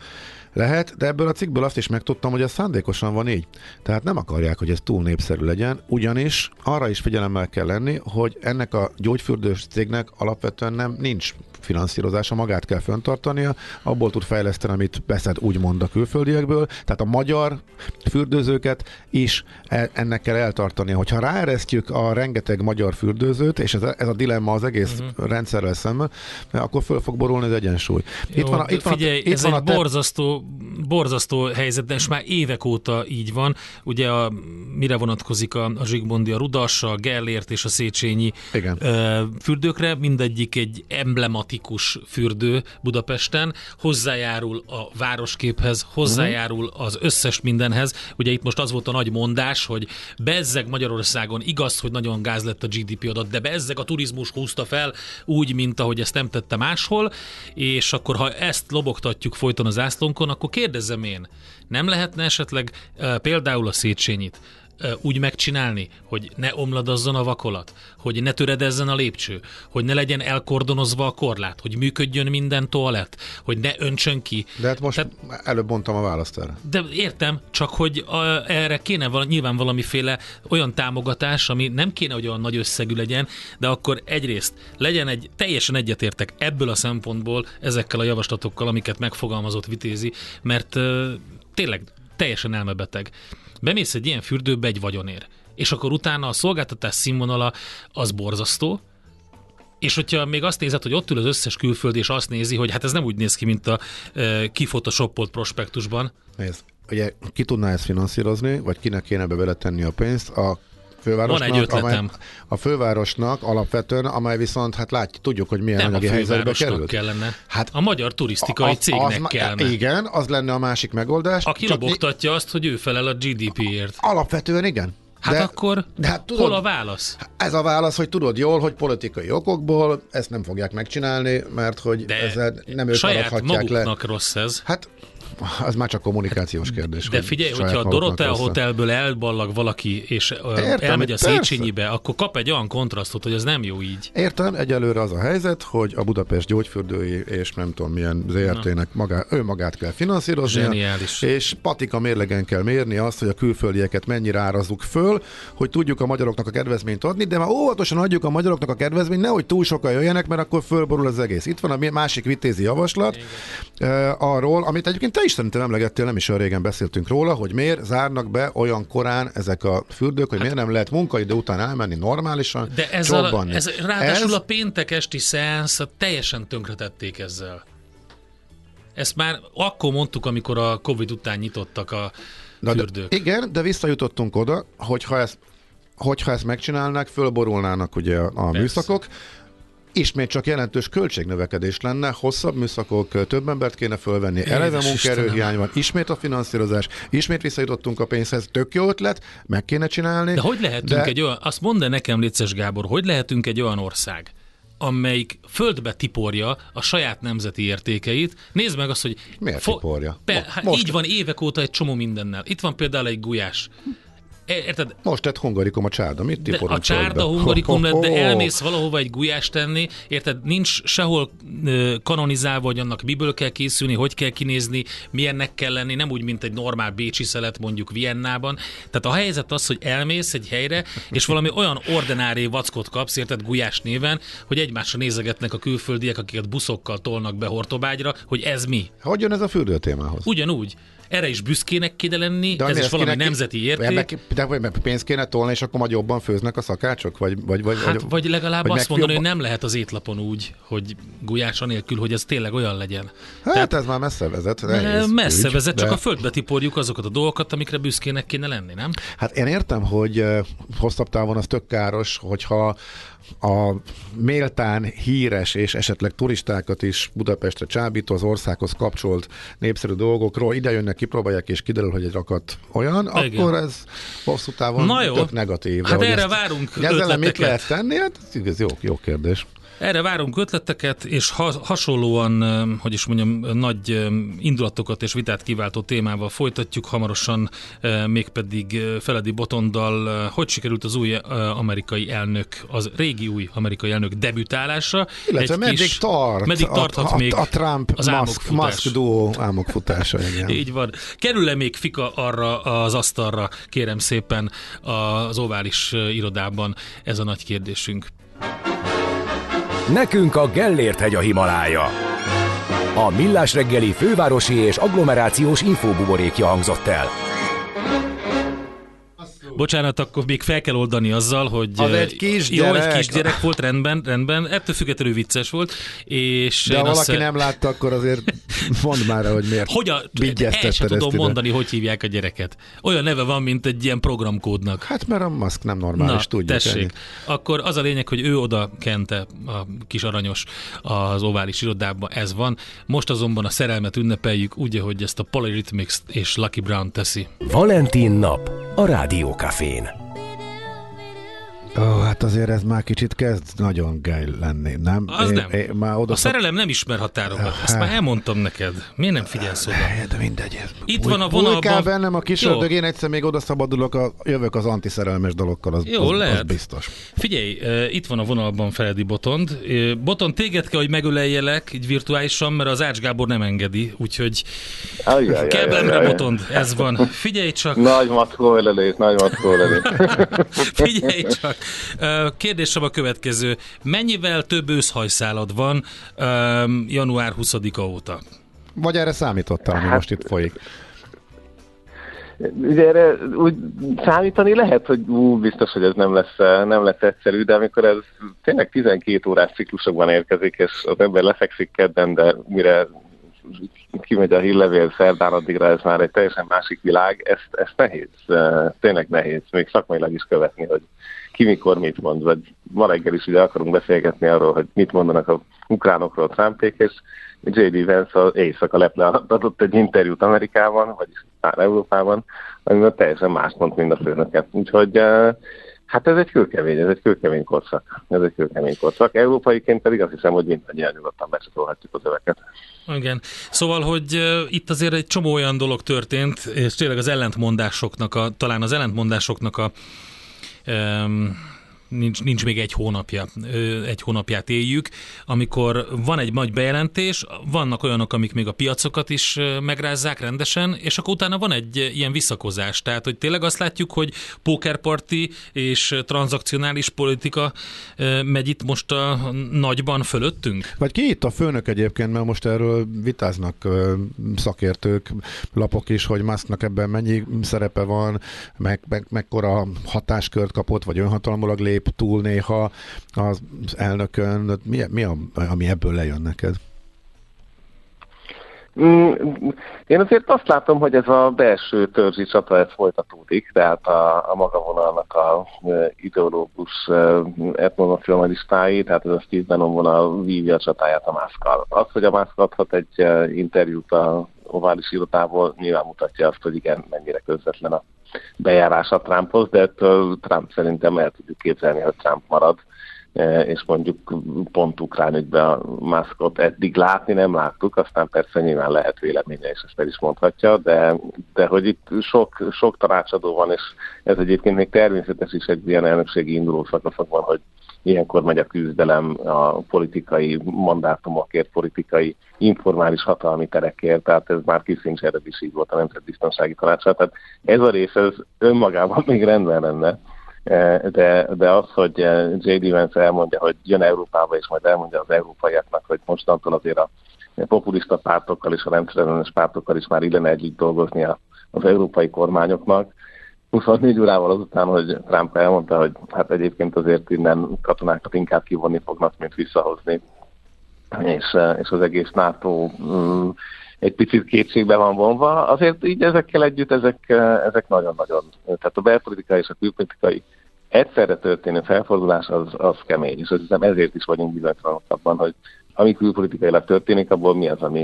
Lehet, de ebből a cikkből azt is megtudtam, hogy ez szándékosan van így. Tehát nem akarják, hogy ez túl népszerű legyen, ugyanis arra is figyelemmel kell lenni, hogy ennek a gyógyfürdős cégnek alapvetően nem nincs finanszírozása, magát kell fenntartania, abból tud fejleszteni, amit beszed úgymond a külföldiekből, tehát a magyar fürdőzőket is ennek kell eltartania. Hogyha ráeresztjük a rengeteg magyar fürdőzőt, és ez a, ez a dilemma az egész uh-huh. rendszerrel szemben, akkor föl fog borulni az egyensúly. Jó, itt van a, itt figyelj, van a, itt ez van egy a te... borzasztó, borzasztó helyzet, de és már évek óta így van. Ugye a, mire vonatkozik a, a Zsigmondi, a Rudas, a Gellért és a Széchenyi ö, fürdőkre, mindegyik egy emblematikus fürdő Budapesten, hozzájárul a városképhez, hozzájárul az összes mindenhez. Ugye itt most az volt a nagy mondás, hogy bezzeg Magyarországon, igaz, hogy nagyon gáz lett a gé dé pé adat, de bezzeg a turizmus húzta fel úgy, mint ahogy ezt nem tette máshol, és akkor ha ezt lobogtatjuk folyton az zászlónkon, akkor kérdezem én, nem lehetne esetleg uh, például a Széchenyit úgy megcsinálni, hogy ne omladozzon a vakolat, hogy ne töredezzen a lépcső, hogy ne legyen elkordonozva a korlát, hogy működjön minden toalett, hogy ne öntsön ki. De hát most Tehát, előbb mondtam a választ erre. De értem, csak hogy a, erre kéne val, nyilván valamiféle olyan támogatás, ami nem kéne, hogy olyan nagy összegű legyen, de akkor egyrészt legyen egy, teljesen egyetértek ebből a szempontból ezekkel a javaslatokkal, amiket megfogalmazott Vitézi, mert uh, tényleg teljesen elmebeteg. Bemész egy ilyen fürdőbe egy vagyonért, és akkor utána a szolgáltatás színvonala az borzasztó, és hogyha még azt nézed, hogy ott ül az összes külföldi, és azt nézi, hogy hát ez nem úgy néz ki, mint a e, kifotoshopolt prospektusban. Nézd, ugye ki tudná ezt finanszírozni, vagy kinek kéne be beletenni a pénzt? A fővárosnak, van egy ötletem. Amely, a fővárosnak alapvetően, amely viszont, hát látjuk, tudjuk, hogy milyen nem anyagi helyzetbe került. Kellene. Hát a magyar turisztikai az, cégnek az, kellene. Igen, az lenne a másik megoldás. Aki lobogtatja azt, hogy ő felel a gé dé péért. Alapvetően igen. Hát de, akkor de hát tudod, hol a válasz? Ez a válasz, hogy tudod jól, hogy politikai okokból ezt nem fogják megcsinálni, mert hogy de ezzel nem ők saját arathatják le. maguknak rossz ez. Hát az már csak kommunikációs kérdés. De figyelj, hogyha a Dorotea Hotelből elballag valaki, és Értem, elmegy a Széchenyibe, akkor kap egy olyan kontrasztot, hogy ez nem jó így. Értem, egyelőre az a helyzet, hogy a Budapest gyógyfürdői és nem tudom milyen zé er té-nek magá, ő magát kell finanszíroznia. Zseniális. És patika mérlegen kell mérni azt, hogy a külföldieket mennyire árazzuk föl, hogy tudjuk a magyaroknak a kedvezményt adni, de már óvatosan adjuk a magyaroknak a kedvezményt, nehogy túl sokan jöjjenek, mert akkor fölborul az egész. Itt van a másik Vitézi javaslat uh, arról, amit egyébként te is szerintem emlegettél, nem is olyan régen beszéltünk róla, hogy miért zárnak be olyan korán ezek a fürdők, hogy hát, miért nem lehet munkaidő után elmenni normálisan. De ez, a, ez ráadásul ez... a péntek esti szeánsz teljesen tönkretették ezzel. Ezt már akkor mondtuk, amikor a Covid után nyitottak a Na fürdők. De, igen, de visszajutottunk oda, hogyha ezt, hogyha ezt megcsinálnák, fölborulnának ugye a, a műszakok, ismét csak jelentős költségnövekedés lenne, hosszabb műszakok, több embert kéne fölvenni, eleve munkaerőhiány van, ismét a finanszírozás, ismét visszajutottunk a pénzhez, tök jó ötlet, meg kéne csinálni. De hogy lehetünk de... egy olyan, azt mondd nekem, Léces Gábor, hogy lehetünk egy olyan ország, amelyik földbe tiporja a saját nemzeti értékeit. Nézd meg azt, hogy... Miért fo- tiporja? Pe- hát most... Így van évek óta egy csomó mindennel. Itt van például egy gulyás. Érted? Most tett hungarikum a csárda, mit tiporunk? A csárda hungarikum lett, de elmész valahova egy gulyást tenni, érted? Nincs sehol uh, kanonizálva, hogy annak miből kell készülni, hogy kell kinézni, milyennek kell lenni, nem úgy, mint egy normál bécsi szelet mondjuk Viennában. Tehát a helyzet az, hogy elmész egy helyre, és valami olyan ordinári vackot kapsz, érted, gulyás néven, hogy egymásra nézegetnek a külföldiek, akiket buszokkal tolnak be Hortobágyra, hogy ez mi. Hogy jön ez a fürdő témához? Ugyanúgy. Erre is büszkének kéne lenni, de ez is valami kéne, nemzeti érték. De pénzt kéne tolni, és akkor majd jobban főznek a szakácsok? Vagy, vagy, vagy, hát, vagy legalább vagy azt mondani, jobban... hogy nem lehet az étlapon úgy, hogy gulyás anélkül, hogy ez tényleg olyan legyen. Hát Tehát, ez már messze vezet. Messze ügy, vezet, de... csak a földbe tiporjuk azokat a dolgokat, amikre büszkének kéne lenni, nem? Hát én értem, hogy hosszabb távon az tök káros, hogyha a méltán híres és esetleg turistákat is Budapestre csábító, az országhoz kapcsolt népszerű dolgokról ide jönnek, kipróbálják, és kiderül, hogy egy rakat olyan, igen. Akkor ez hosszú távon tök negatív. Hát erre ezt, várunk ezzel mit lehet tenni? Hát ez igaz, jó, jó kérdés. Erre várunk ötleteket, és ha, hasonlóan, hogy is mondjam, nagy indulatokat és vitát kiváltó témával folytatjuk hamarosan, mégpedig Feledi Botondal, hogy sikerült az új amerikai elnök, az régi új amerikai elnök debütálása. Illetve Egy meddig kis, tart, meddig tarthat a, még a, a Trump az Musk, Musk duó álmokfutása. Igen. Így van. Kerül-e még fika arra az asztalra, kérem szépen, az ovális irodában? Ez a nagy kérdésünk. Nekünk a Gellért-hegy a Himalája. A Millás reggeli fővárosi és agglomerációs infóbuborékja hangzott el. Bocsánat, akkor még fel kell oldani azzal, hogy... Az egy kisgyerek. Jó, egy kisgyerek volt, rendben, rendben. Ettől függetlenül vicces volt. És de ha valaki azt, nem látta, akkor azért mondd már, hogy miért hogyan, el sem tudom mondani, hogy hívják a gyereket. Olyan neve van, mint egy ilyen programkódnak. Hát mert a Musk nem normális, Na, tudjuk. tessék. Ennyi. Akkor az a lényeg, hogy ő oda kente a kis aranyos az ovális irodába, ez van. Most azonban a szerelmet ünnepeljük úgy, hogy ezt a Polyrhythmics és Lucky Brown teszi. Valentin nap a Rádió Cafén. Ó, hát azért ez már kicsit kezd nagyon gáj lenni, nem? Az én, nem. Én, már oda a szerelem nem ismer határokat. Ezt már elmondtam neked. Miért nem figyelsz oda? De mindegy. Itt Búj, van a vonalban. Bújkál bennem a kis Jó. ördög, én egyszer még oda szabadulok, a, jövök az antiszerelmes dalokkal, az, Jó, az, lehet. az biztos. Figyelj, uh, itt van a vonalban Feledi Botond. Uh, Botond, téged kell, hogy megöleljelek így virtuálisan, mert az Ács Gábor nem engedi, úgyhogy keblemre Botond, ez van. Figyelj csak. Nagy mackó ölelés, nagy mackó ölelés. Figyelj csak. Uh, kérdésem a következő. Mennyivel több őszhajszálad van um, január huszadika óta? Vagy erre számítottál, ami Hát- most itt folyik? Ugye erre úgy számítani lehet, hogy ú, biztos, hogy ez nem lesz, nem lesz egyszerű, de amikor ez tényleg tizenkét órás ciklusokban érkezik, és az ember lefekszik kedden, de mire kimegy a hírlevél szerdán, addigra ez már egy teljesen másik világ, ezt, ezt nehéz, tényleg nehéz, még szakmailag is követni, hogy ki mikor mit mond, vagy ma reggel is ugye akarunk beszélgetni arról, hogy mit mondanak a ukránokról Trumpék, és jé dé Vance az éjszaka leple alatt adott egy interjút Amerikában, vagyis már Európában, amiben teljesen más mond, mint a főnöket. Úgyhogy hát ez egy kőkemény, ez egy kőkemény korszak. Ez egy kőkemény korszak. Európaiként pedig azt hiszem, hogy mindannyian nyugodtan becsatolhatjuk az öveket. Igen. Szóval, hogy uh, itt azért egy csomó olyan dolog történt, és tényleg az ellentmondásoknak, a, talán az ellentmondásoknak a um, Nincs, nincs még egy hónapja, egy hónapját éljük, amikor van egy nagy bejelentés, vannak olyanok, amik még a piacokat is megrázzák rendesen, és akkor utána van egy ilyen visszakozás. Tehát, hogy tényleg azt látjuk, hogy pókerparti és tranzakcionális politika megy itt most a nagyban fölöttünk? Vagy ki itt a főnök egyébként, mert most erről vitáznak szakértők, lapok is, hogy Musknak ebben mennyi szerepe van, meg, meg mekkora hatáskört kapott, vagy önhatalmulag lép túl néha az elnökön. Mi, mi a, ami ebből lejön neked? Én azért azt látom, hogy ez a belső törzsi csata, ez folytatódik, tehát a, a maga vonalnak a ideológus etnonacionalistái, tehát ez a Steve Bannon vonal vívja a csatáját a Muskkal. Az, hogy a Musk adhat egy interjút a ovális irodából, nyilván mutatja azt, hogy igen, mennyire közvetlen a bejárás a Trumphoz, de ettől Trump szerintem el tudjuk képzelni, hogy Trump marad, és mondjuk pont ukrán ügyben a Muskot eddig látni nem láttuk, aztán persze nyilván lehet véleménye, és ezt el is mondhatja, de, de hogy itt sok, sok tanácsadó van, és ez egyébként még természetes is egy ilyen elnökségi induló szakaszokban, hogy ilyenkor megy a küzdelem a politikai mandátumokért, politikai informális hatalmi terekért, tehát ez már Kissingerre is így volt a Nemzetbiztonsági Tanácsra. Tehát ez a rész ez önmagában még rendben lenne, de, de az, hogy jé dé Vance elmondja, hogy jön Európába, és majd elmondja az európaiaknak, hogy mostantól azért a populista pártokkal és a rendszerellenes pártokkal is már illene együtt dolgozni az európai kormányoknak, huszonnégy órával azután, hogy Trump elmondta, hogy hát egyébként azért innen katonákat inkább kivonni fognak, mint visszahozni. És, és az egész NATO um, egy picit kétségbe van vonva. Azért így ezekkel együtt, ezek, ezek nagyon-nagyon, tehát a belpolitikai és a külpolitikai egyszerre történő felfordulás az, az kemény. És azt hiszem ezért is vagyunk bizonytalanok abban, hogy ami külpolitikailag történik, abból mi az, ami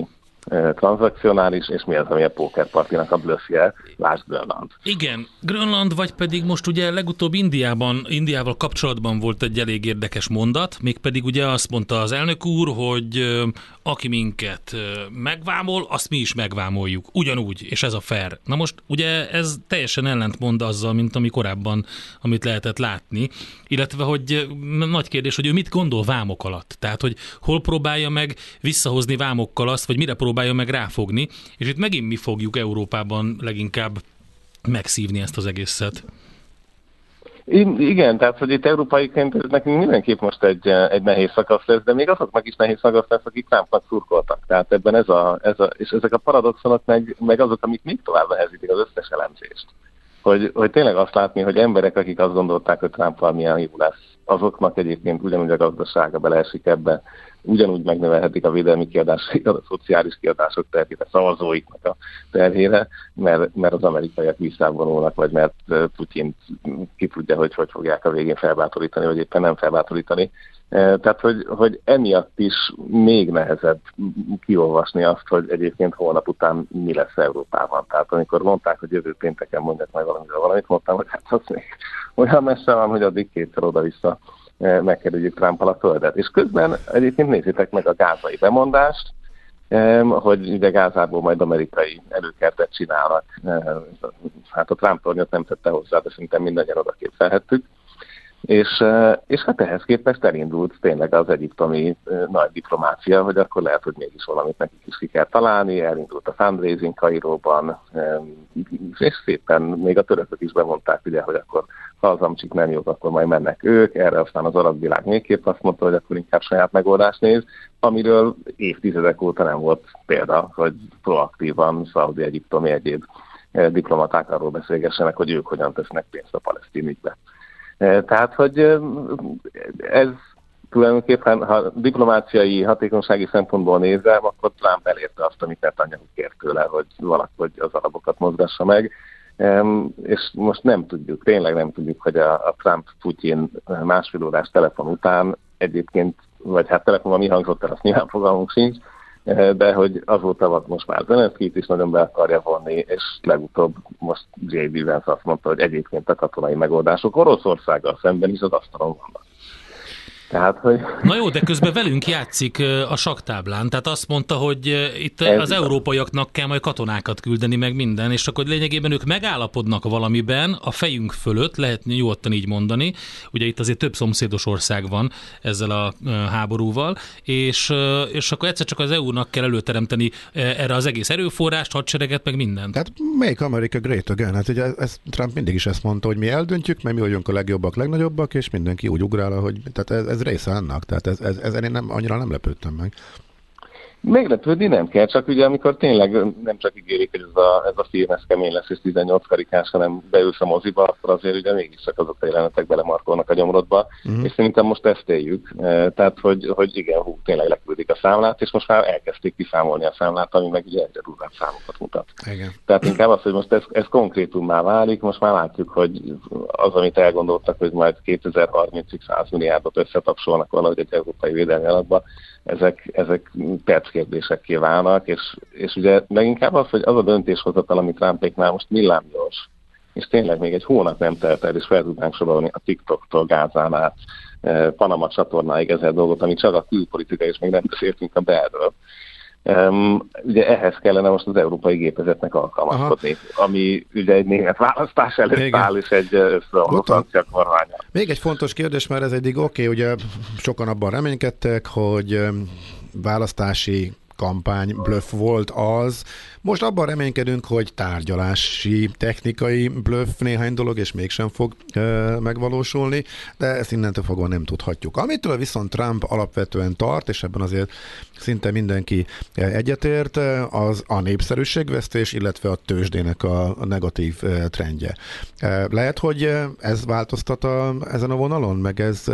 tranzakcionális, és mi az, ami a pókerpartinak a bluffje, lásd Grönland. Igen, Grönland, vagy pedig most ugye legutóbb Indiában, Indiával kapcsolatban volt egy elég érdekes mondat, mégpedig ugye azt mondta az elnök úr, hogy aki minket megvámol, azt mi is megvámoljuk. Ugyanúgy, és ez a fair. Na most ugye ez teljesen ellentmond azzal, mint ami korábban, amit lehetett látni, illetve hogy nagy kérdés, hogy ő mit gondol vámok alatt. Tehát, hogy hol próbálja meg visszahozni vámokkal azt, vagy mire próbálja meg ráfogni, és itt megint mi fogjuk Európában leginkább megszívni ezt az egészet. I- igen, tehát, hogy itt európaiként nekünk mindenképp most egy, egy nehéz szakasz lesz, de még azoknak is nehéz szakasz lesz, akik Trumpnak szurkoltak. Tehát ebben ez a, ez a, és ezek a paradoxonok meg, meg azok, amik még tovább nehezítik az összes elemzést. Hogy, hogy tényleg azt látni, hogy emberek, akik azt gondolták, hogy Trump valamilyen jó lesz, azoknak egyébként ugyanúgy a gazdasága beleesik ebbe, ugyanúgy megnövelhetik a védelmi kiadásaikat, a szociális kiadások terhére, a szavazóiknak a terhére, mert, mert az amerikaiak visszavonulnak, vagy mert Putyint ki tudja, hogy hogy fogják a végén felbátorítani, vagy éppen nem felbátorítani. Tehát, hogy, hogy emiatt is még nehezebb kiolvasni azt, hogy egyébként holnap után mi lesz Európában. Tehát amikor mondták, hogy jövő pénteken mondják majd valamiről valamit, mondtam, hogy hát az még olyan messze van, hogy addig kétszer oda-vissza megkerüljük Trumpal a földet. És közben egyébként nézzétek meg a gázai bemondást, hogy ugye Gázából majd amerikai előkertet csinálnak. Hát a Trump tornyot nem tette hozzá, de szerintem mindannyian oda képzelhettük. És, és hát ehhez képest elindult tényleg az egyiptomi nagy diplomácia, hogy akkor lehet, hogy mégis valamit nekik is ki kell találni, elindult a fundraising Kairóban, és szépen még a törökök is bemondták, ugye, hogy akkor ha az amcsik nem jók, akkor majd mennek ők, erre aztán az arab világ végképp azt mondta, hogy akkor inkább saját megoldást néz, amiről évtizedek óta nem volt példa, hogy proaktívan szaudi, egyiptomi egyéb diplomaták arról beszélgessenek, hogy ők hogyan tesznek pénzt a palesztin ügybe. Tehát, hogy ez tulajdonképpen, ha diplomáciai, hatékonysági szempontból nézem, akkor Trump elérte azt, amit Netanyahu kért tőle, hogy valahogy az arabokat mozgassa meg. És most nem tudjuk, tényleg nem tudjuk, hogy a, a Trump-Putyin másfél órás telefon után egyébként, vagy hát telefonban mi hangzott el, azt nyilván fogalmunk sincs, de hogy azóta van most már Zelenszkijt is nagyon be akarja vonni, és legutóbb most jé dé Vance azt mondta, hogy egyébként a katonai megoldások Oroszországgal szemben is az asztalon vannak. Tehát, hogy... Na jó, de közben velünk játszik a sakktáblán, tehát azt mondta, hogy itt ez az európaiaknak kell majd katonákat küldeni, meg minden, és akkor lényegében ők megállapodnak valamiben a fejünk fölött, lehet nyugodtan így mondani, ugye itt azért több szomszédos ország van ezzel a háborúval, és, és akkor egyszer csak az é u-nak kell előteremteni erre az egész erőforrást, hadsereget, meg mindent. Tehát make America great again, hát ugye ez, Trump mindig is ezt mondta, hogy mi eldöntjük, mert mi vagyunk a legjobbak, legnagyobbak, és mindenki úgy ugrál, hogy tehát ez, ez része annak, tehát ez, ez, ez én nem, annyira nem lepődtem meg. Meglepődni nem kell, csak ugye amikor tényleg nem csak ígérik, hogy ez a, ez a film ez kemény lesz és tizennyolc karikás, hanem beülsz a moziba, akkor azért ugye mégiscsak azok a jelenetek belemarkolnak a gyomrodba, uh-huh. és szerintem most ezt éljük. Tehát, hogy, hogy igen, hú, tényleg leküldik a számlát, és most már elkezdték kiszámolni a számlát, ami meg ugye egyre durvább számokat mutat. Igen. Tehát inkább az, hogy most ez, ez konkrétummá válik, most már látjuk, hogy az, amit elgondoltak, hogy majd kétezer-harmincig száz milliárdot összetapsolnak valahogy egy európai védelmi alapba, ezek, ezek perckérdésekké válnak, és, és ugye leginkább az, hogy az a döntéshozatal, amit Trumpéknál most villámgyors, és tényleg még egy hónap nem telt el, és fel tudnánk sorolni a TikToktól Gázán át, Panama csatornáig ezer dolgot, ami csak a külpolitika, és még nem beszéltünk a belről. Um, ugye ehhez kellene most az európai gépezetnek alkalmazkodni, aha. ami ugye egy német választás előtt igen. áll, és egy összeomló francia kormánya. Még egy fontos kérdés, mert ez eddig oké, okay, ugye sokan abban reménykedtek, hogy választási kampány bluff volt az. Most abban reménykedünk, hogy tárgyalási, technikai bluff néhány dolog, és mégsem fog e, megvalósulni, de ezt innentől fogva nem tudhatjuk. Amitől viszont Trump alapvetően tart, és ebben azért szinte mindenki egyetért, az a népszerűségvesztés, illetve a tőzsdének a negatív trendje. Lehet, hogy ez változtat a, ezen a vonalon, meg ez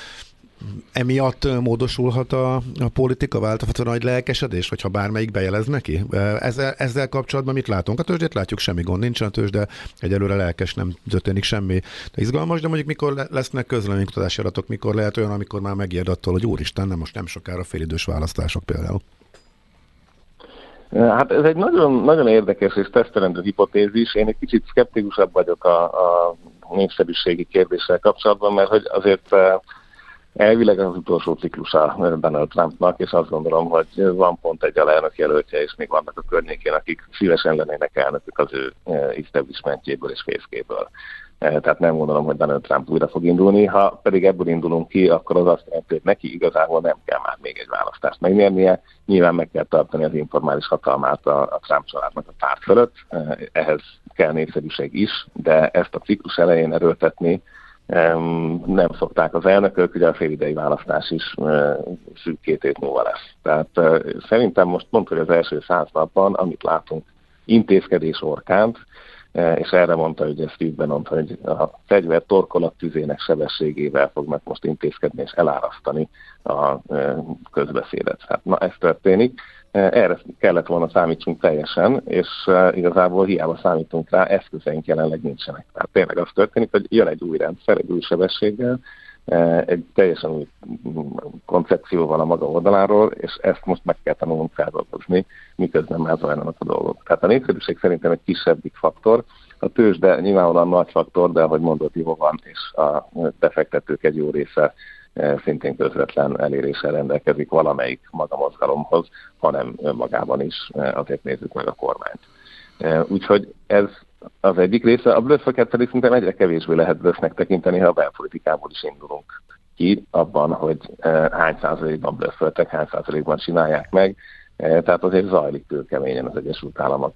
emiatt módosulhat a, a politika, változhat a nagy lelkesedés, hogyha bármelyik bejelez neki? Ezzel, ezzel kapcsolatban mit látunk? A tőzsdét látjuk, semmi gond nincsen, a tőzsde egyelőre lelkes, nem történik semmi de izgalmas, de mondjuk mikor lesznek közleménykutatási adatok, mikor lehet olyan, amikor már megijed attól, hogy úristen, nem most nem sokára félidős választások például. Hát ez egy nagyon, nagyon érdekes és tesztelendő hipotézis. Én egy kicsit szkeptikusabb vagyok a, a népszerűségi kérdéssel kapcsolatban, mert hogy azért elvileg az utolsó ciklusa Donald Trumpnak, és azt gondolom, hogy van pont egy alelnök jelöltje, és még vannak a környékén, akik szívesen lennének elnökök az ő establishmentjéből és fészkéből. Tehát nem gondolom, hogy Donald Trump újra fog indulni. Ha pedig ebből indulunk ki, akkor az azt jelenti, hogy neki igazából nem kell már még egy választást megnyernie. Nyilván meg kell tartani az informális hatalmát a, a Trump családnak a párt fölött. Ehhez kell népszerűség is, de ezt a ciklus elején erőltetni nem szokták az elnökök, ugye a félidei választás is szűk két év múlva lesz. Tehát szerintem most pont, hogy az első száz napban, amit látunk intézkedés orkánt, és erre mondta ugye Steve Bannon, hogy a fegyver torkolattüzének sebességével fognak most intézkedni és elárasztani a közbeszédet. Hát na, ez történik. Erre kellett volna számítsunk teljesen, és igazából hiába számítunk rá, eszközeink jelenleg nincsenek. Tehát tényleg az történik, hogy jön egy új rendszer, egy új sebességgel, egy teljesen új koncepcióval a maga oldaláról, és ezt most meg kell tanulnunk feldolgozni, miközben már zajlanak a dolgok. Tehát a népszerűség szerintem egy kisebbik faktor, a tőzsde nyilvánvalóan nagy faktor, de ahogy mondott, jó van, és a befektetők egy jó része szintén közvetlen eléréssel rendelkezik valamelyik maga mozgalomhoz, hanem önmagában is, azért nézzük meg a kormányt. Úgyhogy ez az egyik része. A blöfföket pedig szerintem egyre kevésbé lehet blöffnek tekinteni, ha a belpolitikából is indulunk ki abban, hogy hány százalékban blöfföltek, hány százalékban csinálják meg. Tehát azért zajlik kőkeményen az Egyesült Államok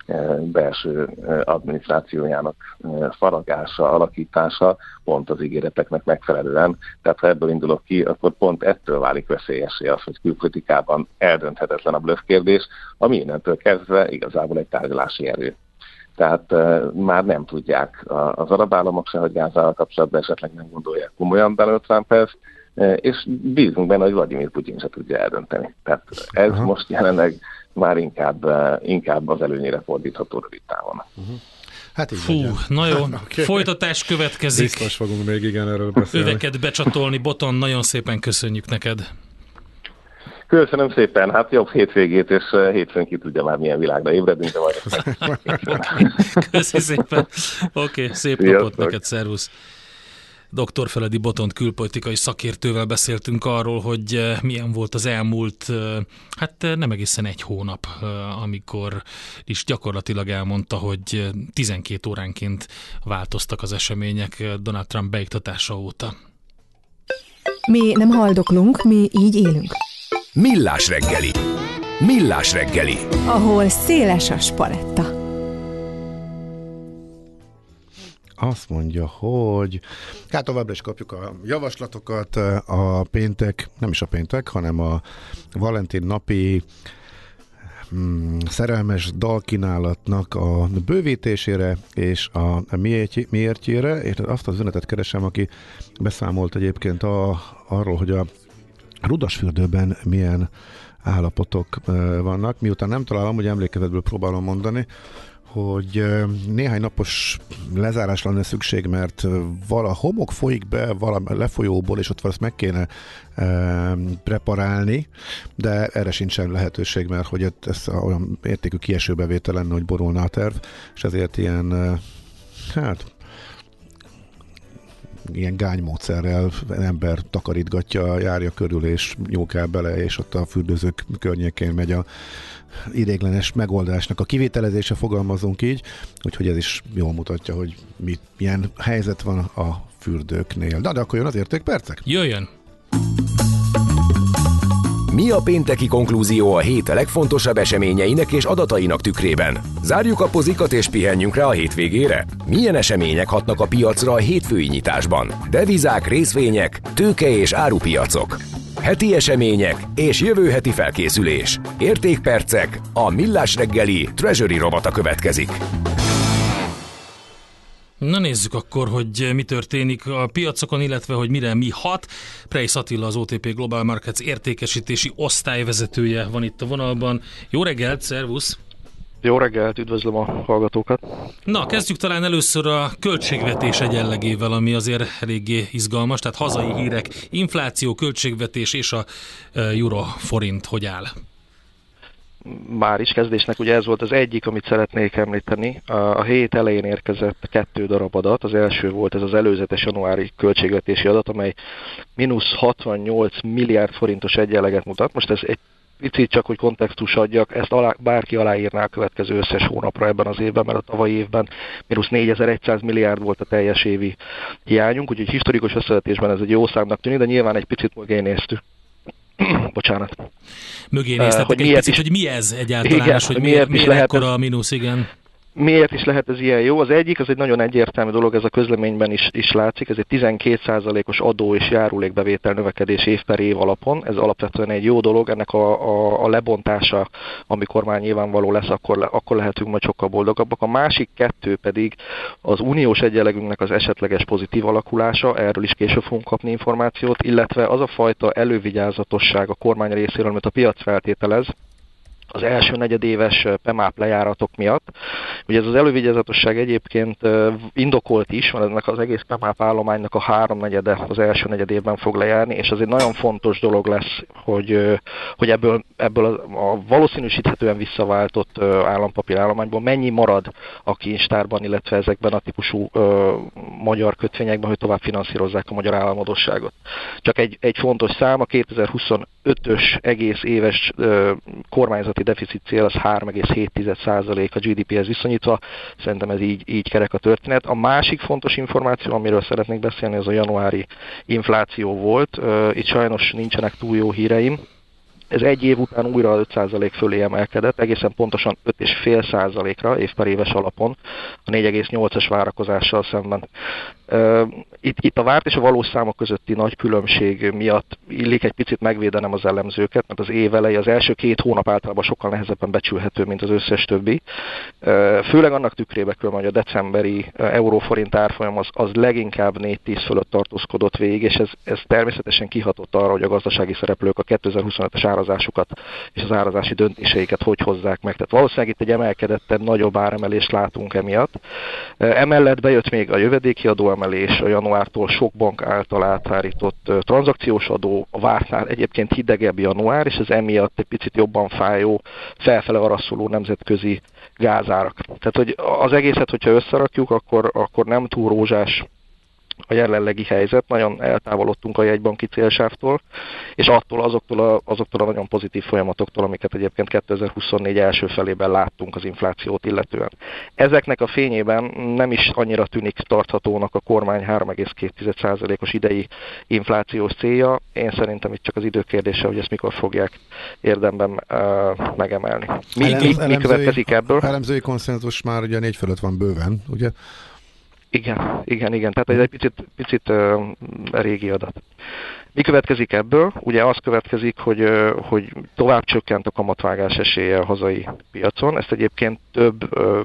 belső adminisztrációjának faragása, alakítása pont az ígéreteknek megfelelően. Tehát ha ebből indulok ki, akkor pont ettől válik veszélyessé az, hogy külpolitikában eldönthetetlen a blöff kérdés, ami innentől kezdve igazából egy tárgyalási erő. Tehát uh, már nem tudják az arab államok se, hogy Gázával kapcsolatban esetleg nem gondolják komolyan Donald Trump ezt, uh, és bízunk benne, hogy Vladimir Putyin se tudja eldönteni. Tehát ez Aha. most jelenleg már inkább, uh, inkább az előnyére fordítható rövid távon. Uh-huh. Hát így Fú, na jó, okay. Folytatás következik. Biztos fogunk még igen erről beszélni. Öveket becsatolni, Boton, nagyon szépen köszönjük neked. Köszönöm szépen, hát jobb hétvégét, és hétfőn ki tudja már milyen világra ébredünk, de majd. Köszi szépen. Oké, okay, szép Sziasztok. Napot neked, szervusz. doktor Feledi Botont külpolitikai szakértővel beszéltünk arról, hogy milyen volt az elmúlt, hát nem egészen egy hónap, amikor is gyakorlatilag elmondta, hogy tizenkét óránként változtak az események Donald Trump beiktatása óta. Mi nem haldoklunk, mi így élünk. Millás reggeli. Millás reggeli. Ahol széles a spaletta. Azt mondja, hogy hát továbbra is kapjuk a javaslatokat, a péntek, nem is a péntek, hanem a Valentin napi mm, szerelmes dalkínálatnak a bővítésére és a miértjére, és azt az üzenetet keresem, aki beszámolt egyébként a, arról, hogy a Rudasfürdőben milyen állapotok vannak. Miután nem találom, hogy emlékezetből próbálom mondani, hogy néhány napos lezárás lenne szükség, mert vala homok folyik be valami lefolyóból, és ott azt meg kéne e, preparálni, de erre sincsen lehetőség, mert hogy ez olyan értékű kiesőbevétel lenne, hogy borulna a terv, és ezért ilyen, hát ilyen gánymódszerrel ember takarítgatja, járja körül, és nyúkál bele, és ott a fürdőzők környékén megy a idéglenes megoldásnak a kivitelezése, fogalmazunk így, úgyhogy ez is jól mutatja, hogy mit, milyen helyzet van a fürdőknél. De, de akkor jön az értékpercek? Jöjjön! Mi a pénteki konklúzió a hét legfontosabb eseményeinek és adatainak tükrében? Zárjuk a pozikat és pihenjünk rá a hétvégére? Milyen események hatnak a piacra a hétfői nyitásban? Devizák, részvények, tőke és árupiacok. Heti események és jövő heti felkészülés. Értékpercek, a Millás reggeli Treasury rovata következik. Na nézzük akkor, hogy mi történik a piacokon, illetve hogy mire mi hat. Preis Attila, az o té pé Global Markets értékesítési osztályvezetője van itt a vonalban. Jó reggelt, szervusz! Jó reggelt, üdvözlöm a hallgatókat! Na, kezdjük talán először a költségvetés egyenlegével, ami azért eléggé izgalmas, tehát hazai hírek, infláció, költségvetés és a euro forint hogy áll? már is kezdésnek, ugye ez volt az egyik, amit szeretnék említeni. A, a hét elején érkezett kettő darab adat. Az első volt ez az előzetes januári költségvetési adat, amely mínusz hatvannyolc milliárd forintos egyenleget mutat. Most ez egy picit csak, hogy kontextus adjak, ezt alá, bárki aláírná a következő összes hónapra ebben az évben, mert a tavalyi évben mínusz négyezer-száz milliárd volt a teljes évi hiányunk, úgyhogy historikus összevetésben ez egy jó számnak tűnik, de nyilván egy picit mögé néztük. Bocsánat. Mögé néztetek uh, egy picit, is, hogy mi ez egyáltalán, igen, és hogy miért, miért, miért ekkora a mínusz, igen. Miért is lehet ez ilyen jó? Az egyik, az egy nagyon egyértelmű dolog, ez a közleményben is, is látszik, ez egy tizenkét százalékos adó és járulékbevétel növekedés év per év alapon. Ez alapvetően egy jó dolog, ennek a, a, a lebontása, amikor már nyilvánvaló lesz, akkor, le, akkor lehetünk majd sokkal boldogabbak. A másik kettő pedig az uniós egyenlegünknek az esetleges pozitív alakulása, erről is később fogunk kapni információt, illetve az a fajta elővigyázatosság a kormány részéről, amit a piac feltételez, az első negyedéves PEMÁP lejáratok miatt. Ugye ez az elővigyázatosság egyébként indokolt is, mert ennek az egész PEMÁP állománynak a háromnegyede az első negyedévben fog lejárni, és ez egy nagyon fontos dolog lesz, hogy, hogy ebből, ebből a, a valószínűsíthetően visszaváltott állampapír állományból mennyi marad a kincstárban, illetve ezekben a típusú ö, magyar kötvényekben, hogy tovább finanszírozzák a magyar államadosságot. Csak egy, egy fontos szám, a kétezer-huszonötös egész éves ö, kormányzati deficit cél az három egész hét százalék a gé dé péhez viszonyítva. Szerintem ez így, így kerek a történet. A másik fontos információ, amiről szeretnék beszélni, az a januári infláció volt. Itt sajnos nincsenek túl jó híreim. Ez egy év után újra öt százalék fölé emelkedett, egészen pontosan öt egész öt százalékra év per éves alapon, a négy egész nyolcas várakozással szemben. Itt, itt a várt és a valós számok közötti nagy különbség miatt illik egy picit megvédenem az elemzőket, mert az év elejé, az első két hónap általában sokkal nehezebben becsülhető, mint az összes többi. Főleg annak tükrében, hogy a decemberi euróforint árfolyam az, az leginkább négy tíz fölött tartózkodott végig, és ez, ez természetesen kihatott arra, hogy a gazdasági szereplők a kétezer-huszonötös árazásukat és az árazási döntéseiket hogy hozzák meg. Tehát valószínűleg itt egy emelkedettebb, nagyobb áremelést látunk emiatt. Emellett bejött még a jövedéki adóemelés, a januártól sok bank által átállított tranzakciós adó, a vártnál egyébként hidegebb január, és ez emiatt egy picit jobban fájó, felfele arra szóló nemzetközi gázárak. Tehát, hogy az egészet, hogyha összerakjuk, akkor, akkor nem túl rózsás a jelenlegi helyzet, nagyon eltávolodtunk a jegybanki célsávtól, és attól azoktól a, azoktól a nagyon pozitív folyamatoktól, amiket egyébként kétezer-huszonnégy első felében láttunk az inflációt illetően. Ezeknek a fényében nem is annyira tűnik tarthatónak a kormány három egész két százalékos idei inflációs célja. Én szerintem itt csak az idő kérdése, hogy ezt mikor fogják érdemben uh, megemelni. Mi, mi, elemzői, mi következik ebből? Elemzői konszenzus már ugye négy fölött van bőven, ugye? Igen, igen, igen. Tehát ez egy picit, picit uh, régi adat. Mi következik ebből? Ugye az következik, hogy, uh, hogy tovább csökkent a kamatvágás esélye a hazai piacon. Ezt egyébként több uh,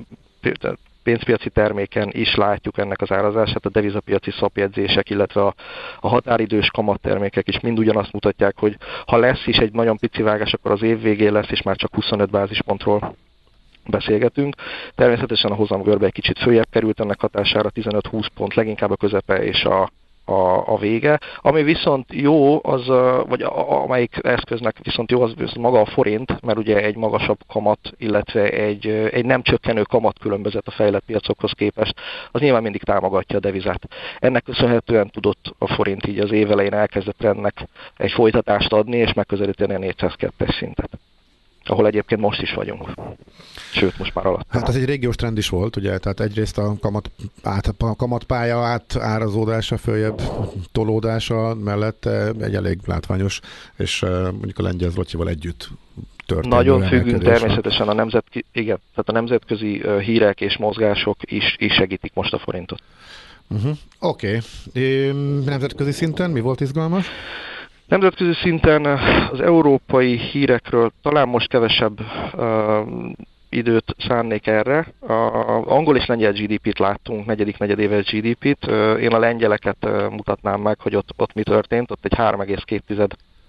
pénzpiaci terméken is látjuk ennek az árazását, a devizapiaci szapjegyzések, illetve a, a határidős kamattermékek is mind ugyanazt mutatják, hogy ha lesz is egy nagyon pici vágás, akkor az év végén lesz, és már csak huszonöt bázispontról beszélgetünk. Természetesen a hozamgörbe egy kicsit följebb került ennek hatására, tizenöt-húsz pont, leginkább a közepe és a, a, a vége. Ami viszont jó, az, vagy a, amelyik eszköznek viszont jó, az maga a forint, mert ugye egy magasabb kamat, illetve egy, egy nem csökkenő kamat különbözet a fejlett piacokhoz képest, az nyilván mindig támogatja a devizát. Ennek köszönhetően tudott a forint így az év elején elkezdett ennek egy folytatást adni, és megközelíteni a négyszázkettes szintet, ahol egyébként most is vagyunk. Sőt, most már alatt. Hát ez egy régiós trend is volt, ugye, tehát egyrészt a, kamat, át, a kamatpálya átárazódása, följebb tolódása mellett egy elég látványos, és mondjuk a lengyel zlotyival együtt történő nagyon függünk természetesen a nemzetközi, igen, tehát a nemzetközi hírek és mozgások is, is segítik most a forintot. Uh-huh. Oké. Okay. Nemzetközi szinten mi volt izgalmas? Nemzetközi szinten az európai hírekről talán most kevesebb uh, időt szánnék erre. A angol és lengyel gé dé pét láttunk, negyedik negyedéves gé dé pét. Uh, én a lengyeleket uh, mutatnám meg, hogy ott, ott mi történt. Ott egy három egész két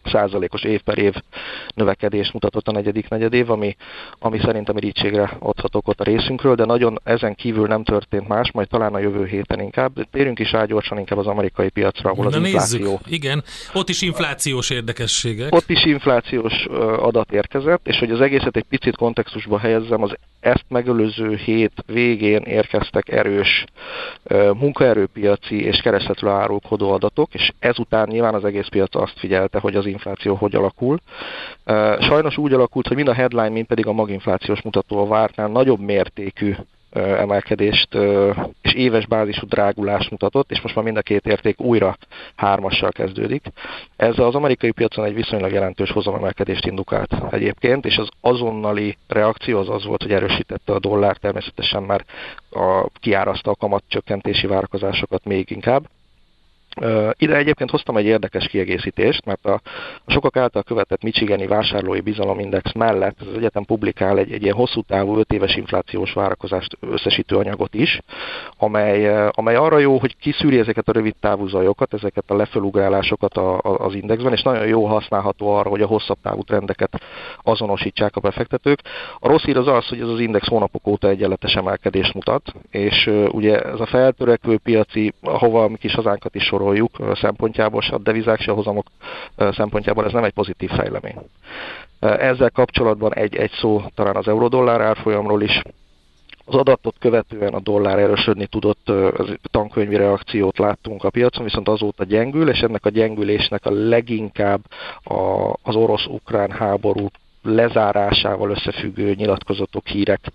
százalékos év per év növekedést mutatott a negyedik negyedév, ami, ami szerintem irítségre adhat okot a részünkről, de nagyon ezen kívül nem történt más, majd talán a jövő héten inkább. Térjünk is rá gyorsan inkább az amerikai piacra, ahol az Na infláció... Nézzük. Igen, ott is inflációs érdekességek. Ott is inflációs adat érkezett, és hogy az egészet egy picit kontextusba helyezzem, az ezt megelőző hét végén érkeztek erős munkaerőpiaci és keresletről árulkodó adatok, és ezután nyilván az egész piac azt figyelte, hogy az infláció hogy alakul. Sajnos úgy alakult, hogy mind a headline, mind pedig a maginflációs mutató a vártnál nagyobb mértékű emelkedést és éves bázisú drágulást mutatott, és most már mind a két érték újra hármassal kezdődik. Ez az amerikai piacon egy viszonylag jelentős hozamemelkedést indukált egyébként, és az azonnali reakció az az volt, hogy erősítette a dollár, természetesen már a, kiáraszta a kamatcsökkentési várakozásokat még inkább. Uh, ide egyébként hoztam egy érdekes kiegészítést, mert a, a sokak által követett Michigani vásárlói bizalomindex mellett az egyetem publikál egy, egy ilyen hosszú távú öt éves inflációs várakozást összesítő anyagot is, amely, uh, amely arra jó, hogy kiszűri ezeket a rövid távú zajokat, ezeket a lefölugrálásokat a, a, az indexben, és nagyon jó használható arra, hogy a hosszabb távú trendeket azonosítsák a befektetők. A rossz hír az az, hogy ez az index hónapok óta egyenletes emelkedést mutat, és uh, ugye ez a feltörekvő piaci, ahova a mi kis hazánkat is sorol, szempontjából, se a devizák, se a hozamok szempontjából ez nem egy pozitív fejlemény. Ezzel kapcsolatban egy, egy szó talán az euró-dollár árfolyamról is. Az adatot követően a dollár erősödni tudott, tankönyvi reakciót láttunk a piacon, viszont azóta gyengül, és ennek a gyengülésnek a leginkább a, az orosz-ukrán háború lezárásával összefüggő nyilatkozatok, hírek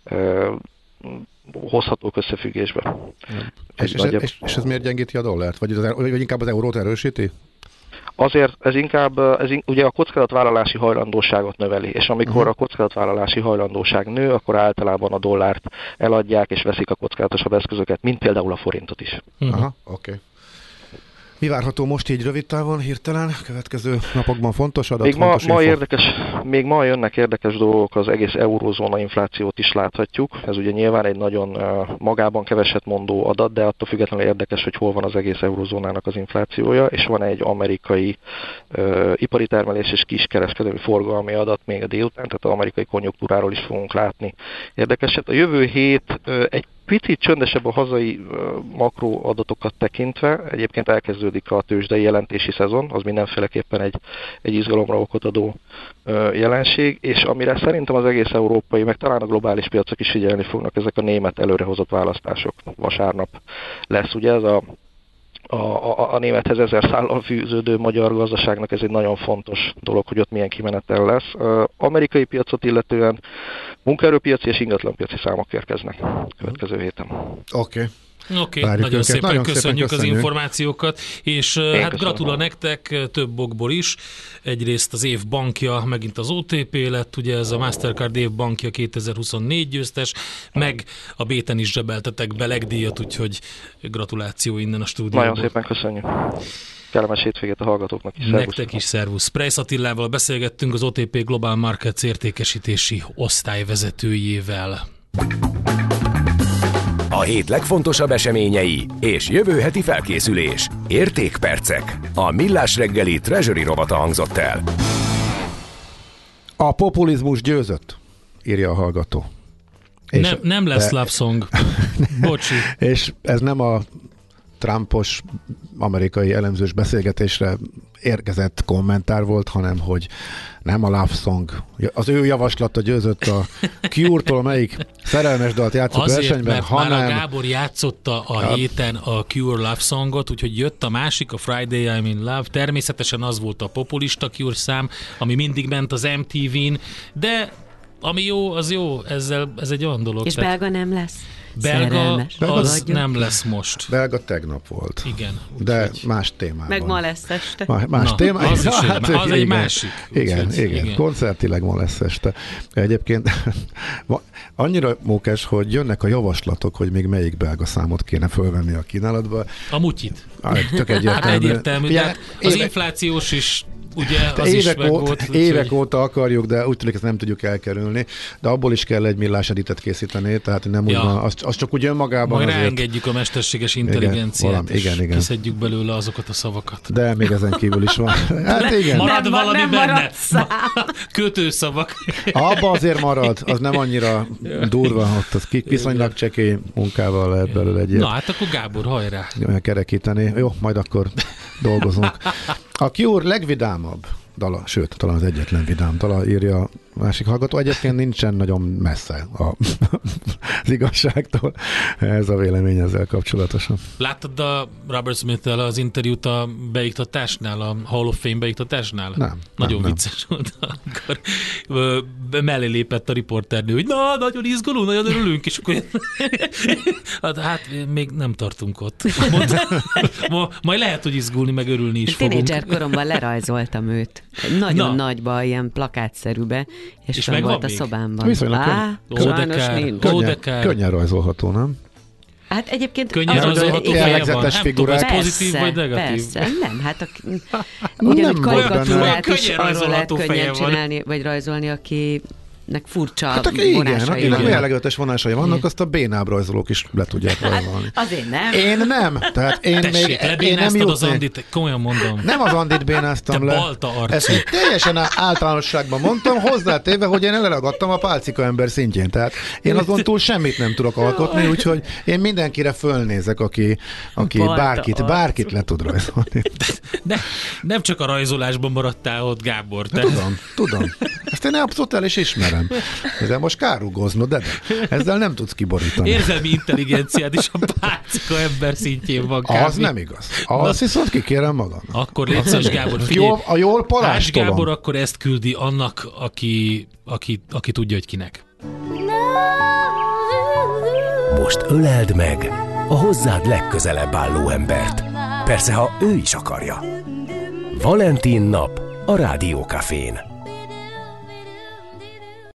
hozhatók összefüggésbe. Ja. És, és, és, és ez miért gyengíti a dollárt? Vagy, az, vagy inkább az eurót erősíti? Azért ez inkább, ez in, ugye a kockázatvállalási hajlandóságot növeli, és amikor uh-huh. a kockázatvállalási hajlandóság nő, akkor általában a dollárt eladják, és veszik a kockázatosabb eszközöket, mint például a forintot is. Uh-huh. Aha, oké. Okay. Mi várható most így rövid távon, hirtelen? Következő napokban fontos adat? Még ma, fontos ma, érdekes, még ma jönnek érdekes dolgok, az egész eurózóna inflációt is láthatjuk. Ez ugye nyilván egy nagyon magában keveset mondó adat, de attól függetlenül érdekes, hogy hol van az egész eurózónának az inflációja, és van egy amerikai uh, ipari termelés és kiskereskedelmi forgalmi adat még a délután, tehát az amerikai konjunktúráról is fogunk látni érdekeset. A jövő hét uh, egy picit csöndesebb a hazai makroadatokat tekintve, egyébként elkezdődik a tőzsdei jelentési szezon, az mindenféleképpen egy, egy izgalomra okot adó jelenség, és amire szerintem az egész európai, meg talán a globális piacok is figyelni fognak, ezek a német előrehozott választások. Vasárnap lesz ugye ez a A, a, a némethez ezer szállal fűződő magyar gazdaságnak ez egy nagyon fontos dolog, hogy ott milyen kimenetel lesz. Uh, amerikai piacot illetően munkaerőpiaci és ingatlanpiaci számok érkeznek következő héten. Oké. Okay. Oké, okay, nagyon, szépen, nagyon köszönjük, szépen köszönjük az információkat, és Én hát gratulál nektek több okból is. Egyrészt az év bankja, megint az o té pé lett, ugye ez a Mastercard év bankja kétezer-huszonnégy győztes, meg a béten is zsebeltetek be legdíjat, úgyhogy gratuláció innen a stúdióból. Nagyon szépen köszönjük. Kellemes hétvégét a hallgatóknak is. Szervusz. Nektek is szervusz. Preis Attilával beszélgettünk, az o té pé Global Markets értékesítési osztályvezetőjével. A hét legfontosabb eseményei és jövő heti felkészülés. Értékpercek. A Millás reggeli Treasury rovata hangzott el. A populizmus győzött, írja a hallgató. És nem, nem lesz de... love song. Bocsi. És ez nem a Trumpos amerikai elemzős beszélgetésre érkezett kommentár volt, hanem hogy nem a love song. Az ő javaslata győzött a Cure-tól, melyik szerelmes dalt játszott azért, versenyben, mert hanem... már a Gábor játszotta a ja. héten a Cure love songot, úgyhogy jött a másik, a Friday I'm in Love. Természetesen az volt a populista Cure szám, ami mindig ment az em té vén, de ami jó, az jó. Ezzel, ez egy olyan dolog. És tehát... belga nem lesz? Belga az nem lesz most. Belga tegnap volt. Igen. De úgy, más témában. Meg ma lesz este. Más, más témában. Az, is hát, az igen, egy másik. Igen, úgy, igen, igen. Koncertileg ma lesz este. Egyébként annyira mókás, hogy jönnek a javaslatok, hogy még melyik belga számot kéne fölvenni a kínálatba. A mutyit. Tök egyértelmű. Hát egyértelmű. Ugye, az inflációs is ugye az évek is meg óta, volt. Évek úgyhogy... óta akarjuk, de úgy tűnik, ezt nem tudjuk elkerülni. De abból is kell egy millás editet készíteni, tehát nem Ja. úgy van, az, az csak úgy önmagában Majd azért. ráengedjük a mesterséges intelligenciát, Igen, valami, és igen, igen. kiszedjük belőle azokat a szavakat. De még ezen kívül is van. Hát igen. Marad Nem, valami nem benne. marad szám. Kötőszavak. Abba azért marad, az nem annyira durva, ott az ki- viszonylag csekély munkával lehet belőle egy Na hát akkor Gábor, hajrá! ilyet kerekíteni. Jó, majd akkor dolgozunk. A Cure legvidámabb dala, sőt, talán az egyetlen vidám dala, írja a másik hallgató. Egyébként nincsen nagyon messze a, az igazságtól ez a vélemény ezzel kapcsolatosan. Láttad a Robert Smith-tel az interjút a beiktatásnál, a Hall of Fame beiktatásnál? Nem. Nagyon nem, vicces volt, amikor ö, mellé lépett a riporternő, hogy na, nagyon izgulunk, nagyon örülünk, és akkor hát, hát még nem tartunk ott. Mondta, ma, majd lehet, hogy izgulni, meg örülni is fogunk. Tínédzser koromban lerajzoltam őt. Nagyon Na. nagyba, ilyen plakátszerűbe, és, És és meg megvan volt a még? szobámban. Viszonylag Á, könny- sajnos Ódekár. nincs. Ó, de Könnyen, kár. könnyen rajzolható, nem? Hát egyébként... Könnyen az- rajzolható igen, feje van. jellegzetes Nem tudom, ez figurák. pozitív vagy negatív? Persze, nem, hát a, ugyanúgy Nem volt karikatúrát benne. is Könnyen arról lehet rajzolható feje könnyen van. csinálni, vagy rajzolni, akinek furcsa Hát aki igen, vonásai akinek vannak. jellegzetes vonásai vannak, azt a bénább rajzolók is le tudják rajzolni. Azért nem. Én nem, tehát én Tessék, még én nem lebénáztad az jutnék. Andit, komolyan mondom. Nem az Andit bénáztam Te le. balta arcú. Ezt így teljesen általánosságban mondtam, hozzátéve, hogy én elragadtam a pálcika ember szintjén. Tehát én azon túl semmit nem tudok alkotni, úgyhogy én mindenkire fölnézek, aki, aki Balta bárkit, arcú. bárkit le tud rajzolni. Ne, nem csak a rajzolásban maradtál ott, Gábor. Te. Tudom, tudom. Ezt én abszolút el is ismerem. De most kárrugoznod, de, de ezzel nem tudsz kiborítani. Érzelmi intelligenciád is a pálcika ember szintjén van. Az kávé. nem igaz. Az viszont kikérem magam. Akkor légy szíves, Gábor. Jól, a jól Ács palástolom. Gábor akkor ezt küldi annak, aki, aki, aki tudja, hogy kinek. Most öleld meg a hozzád legközelebb álló embert. Persze, ha ő is akarja. Valentin nap a Rádió Cafén.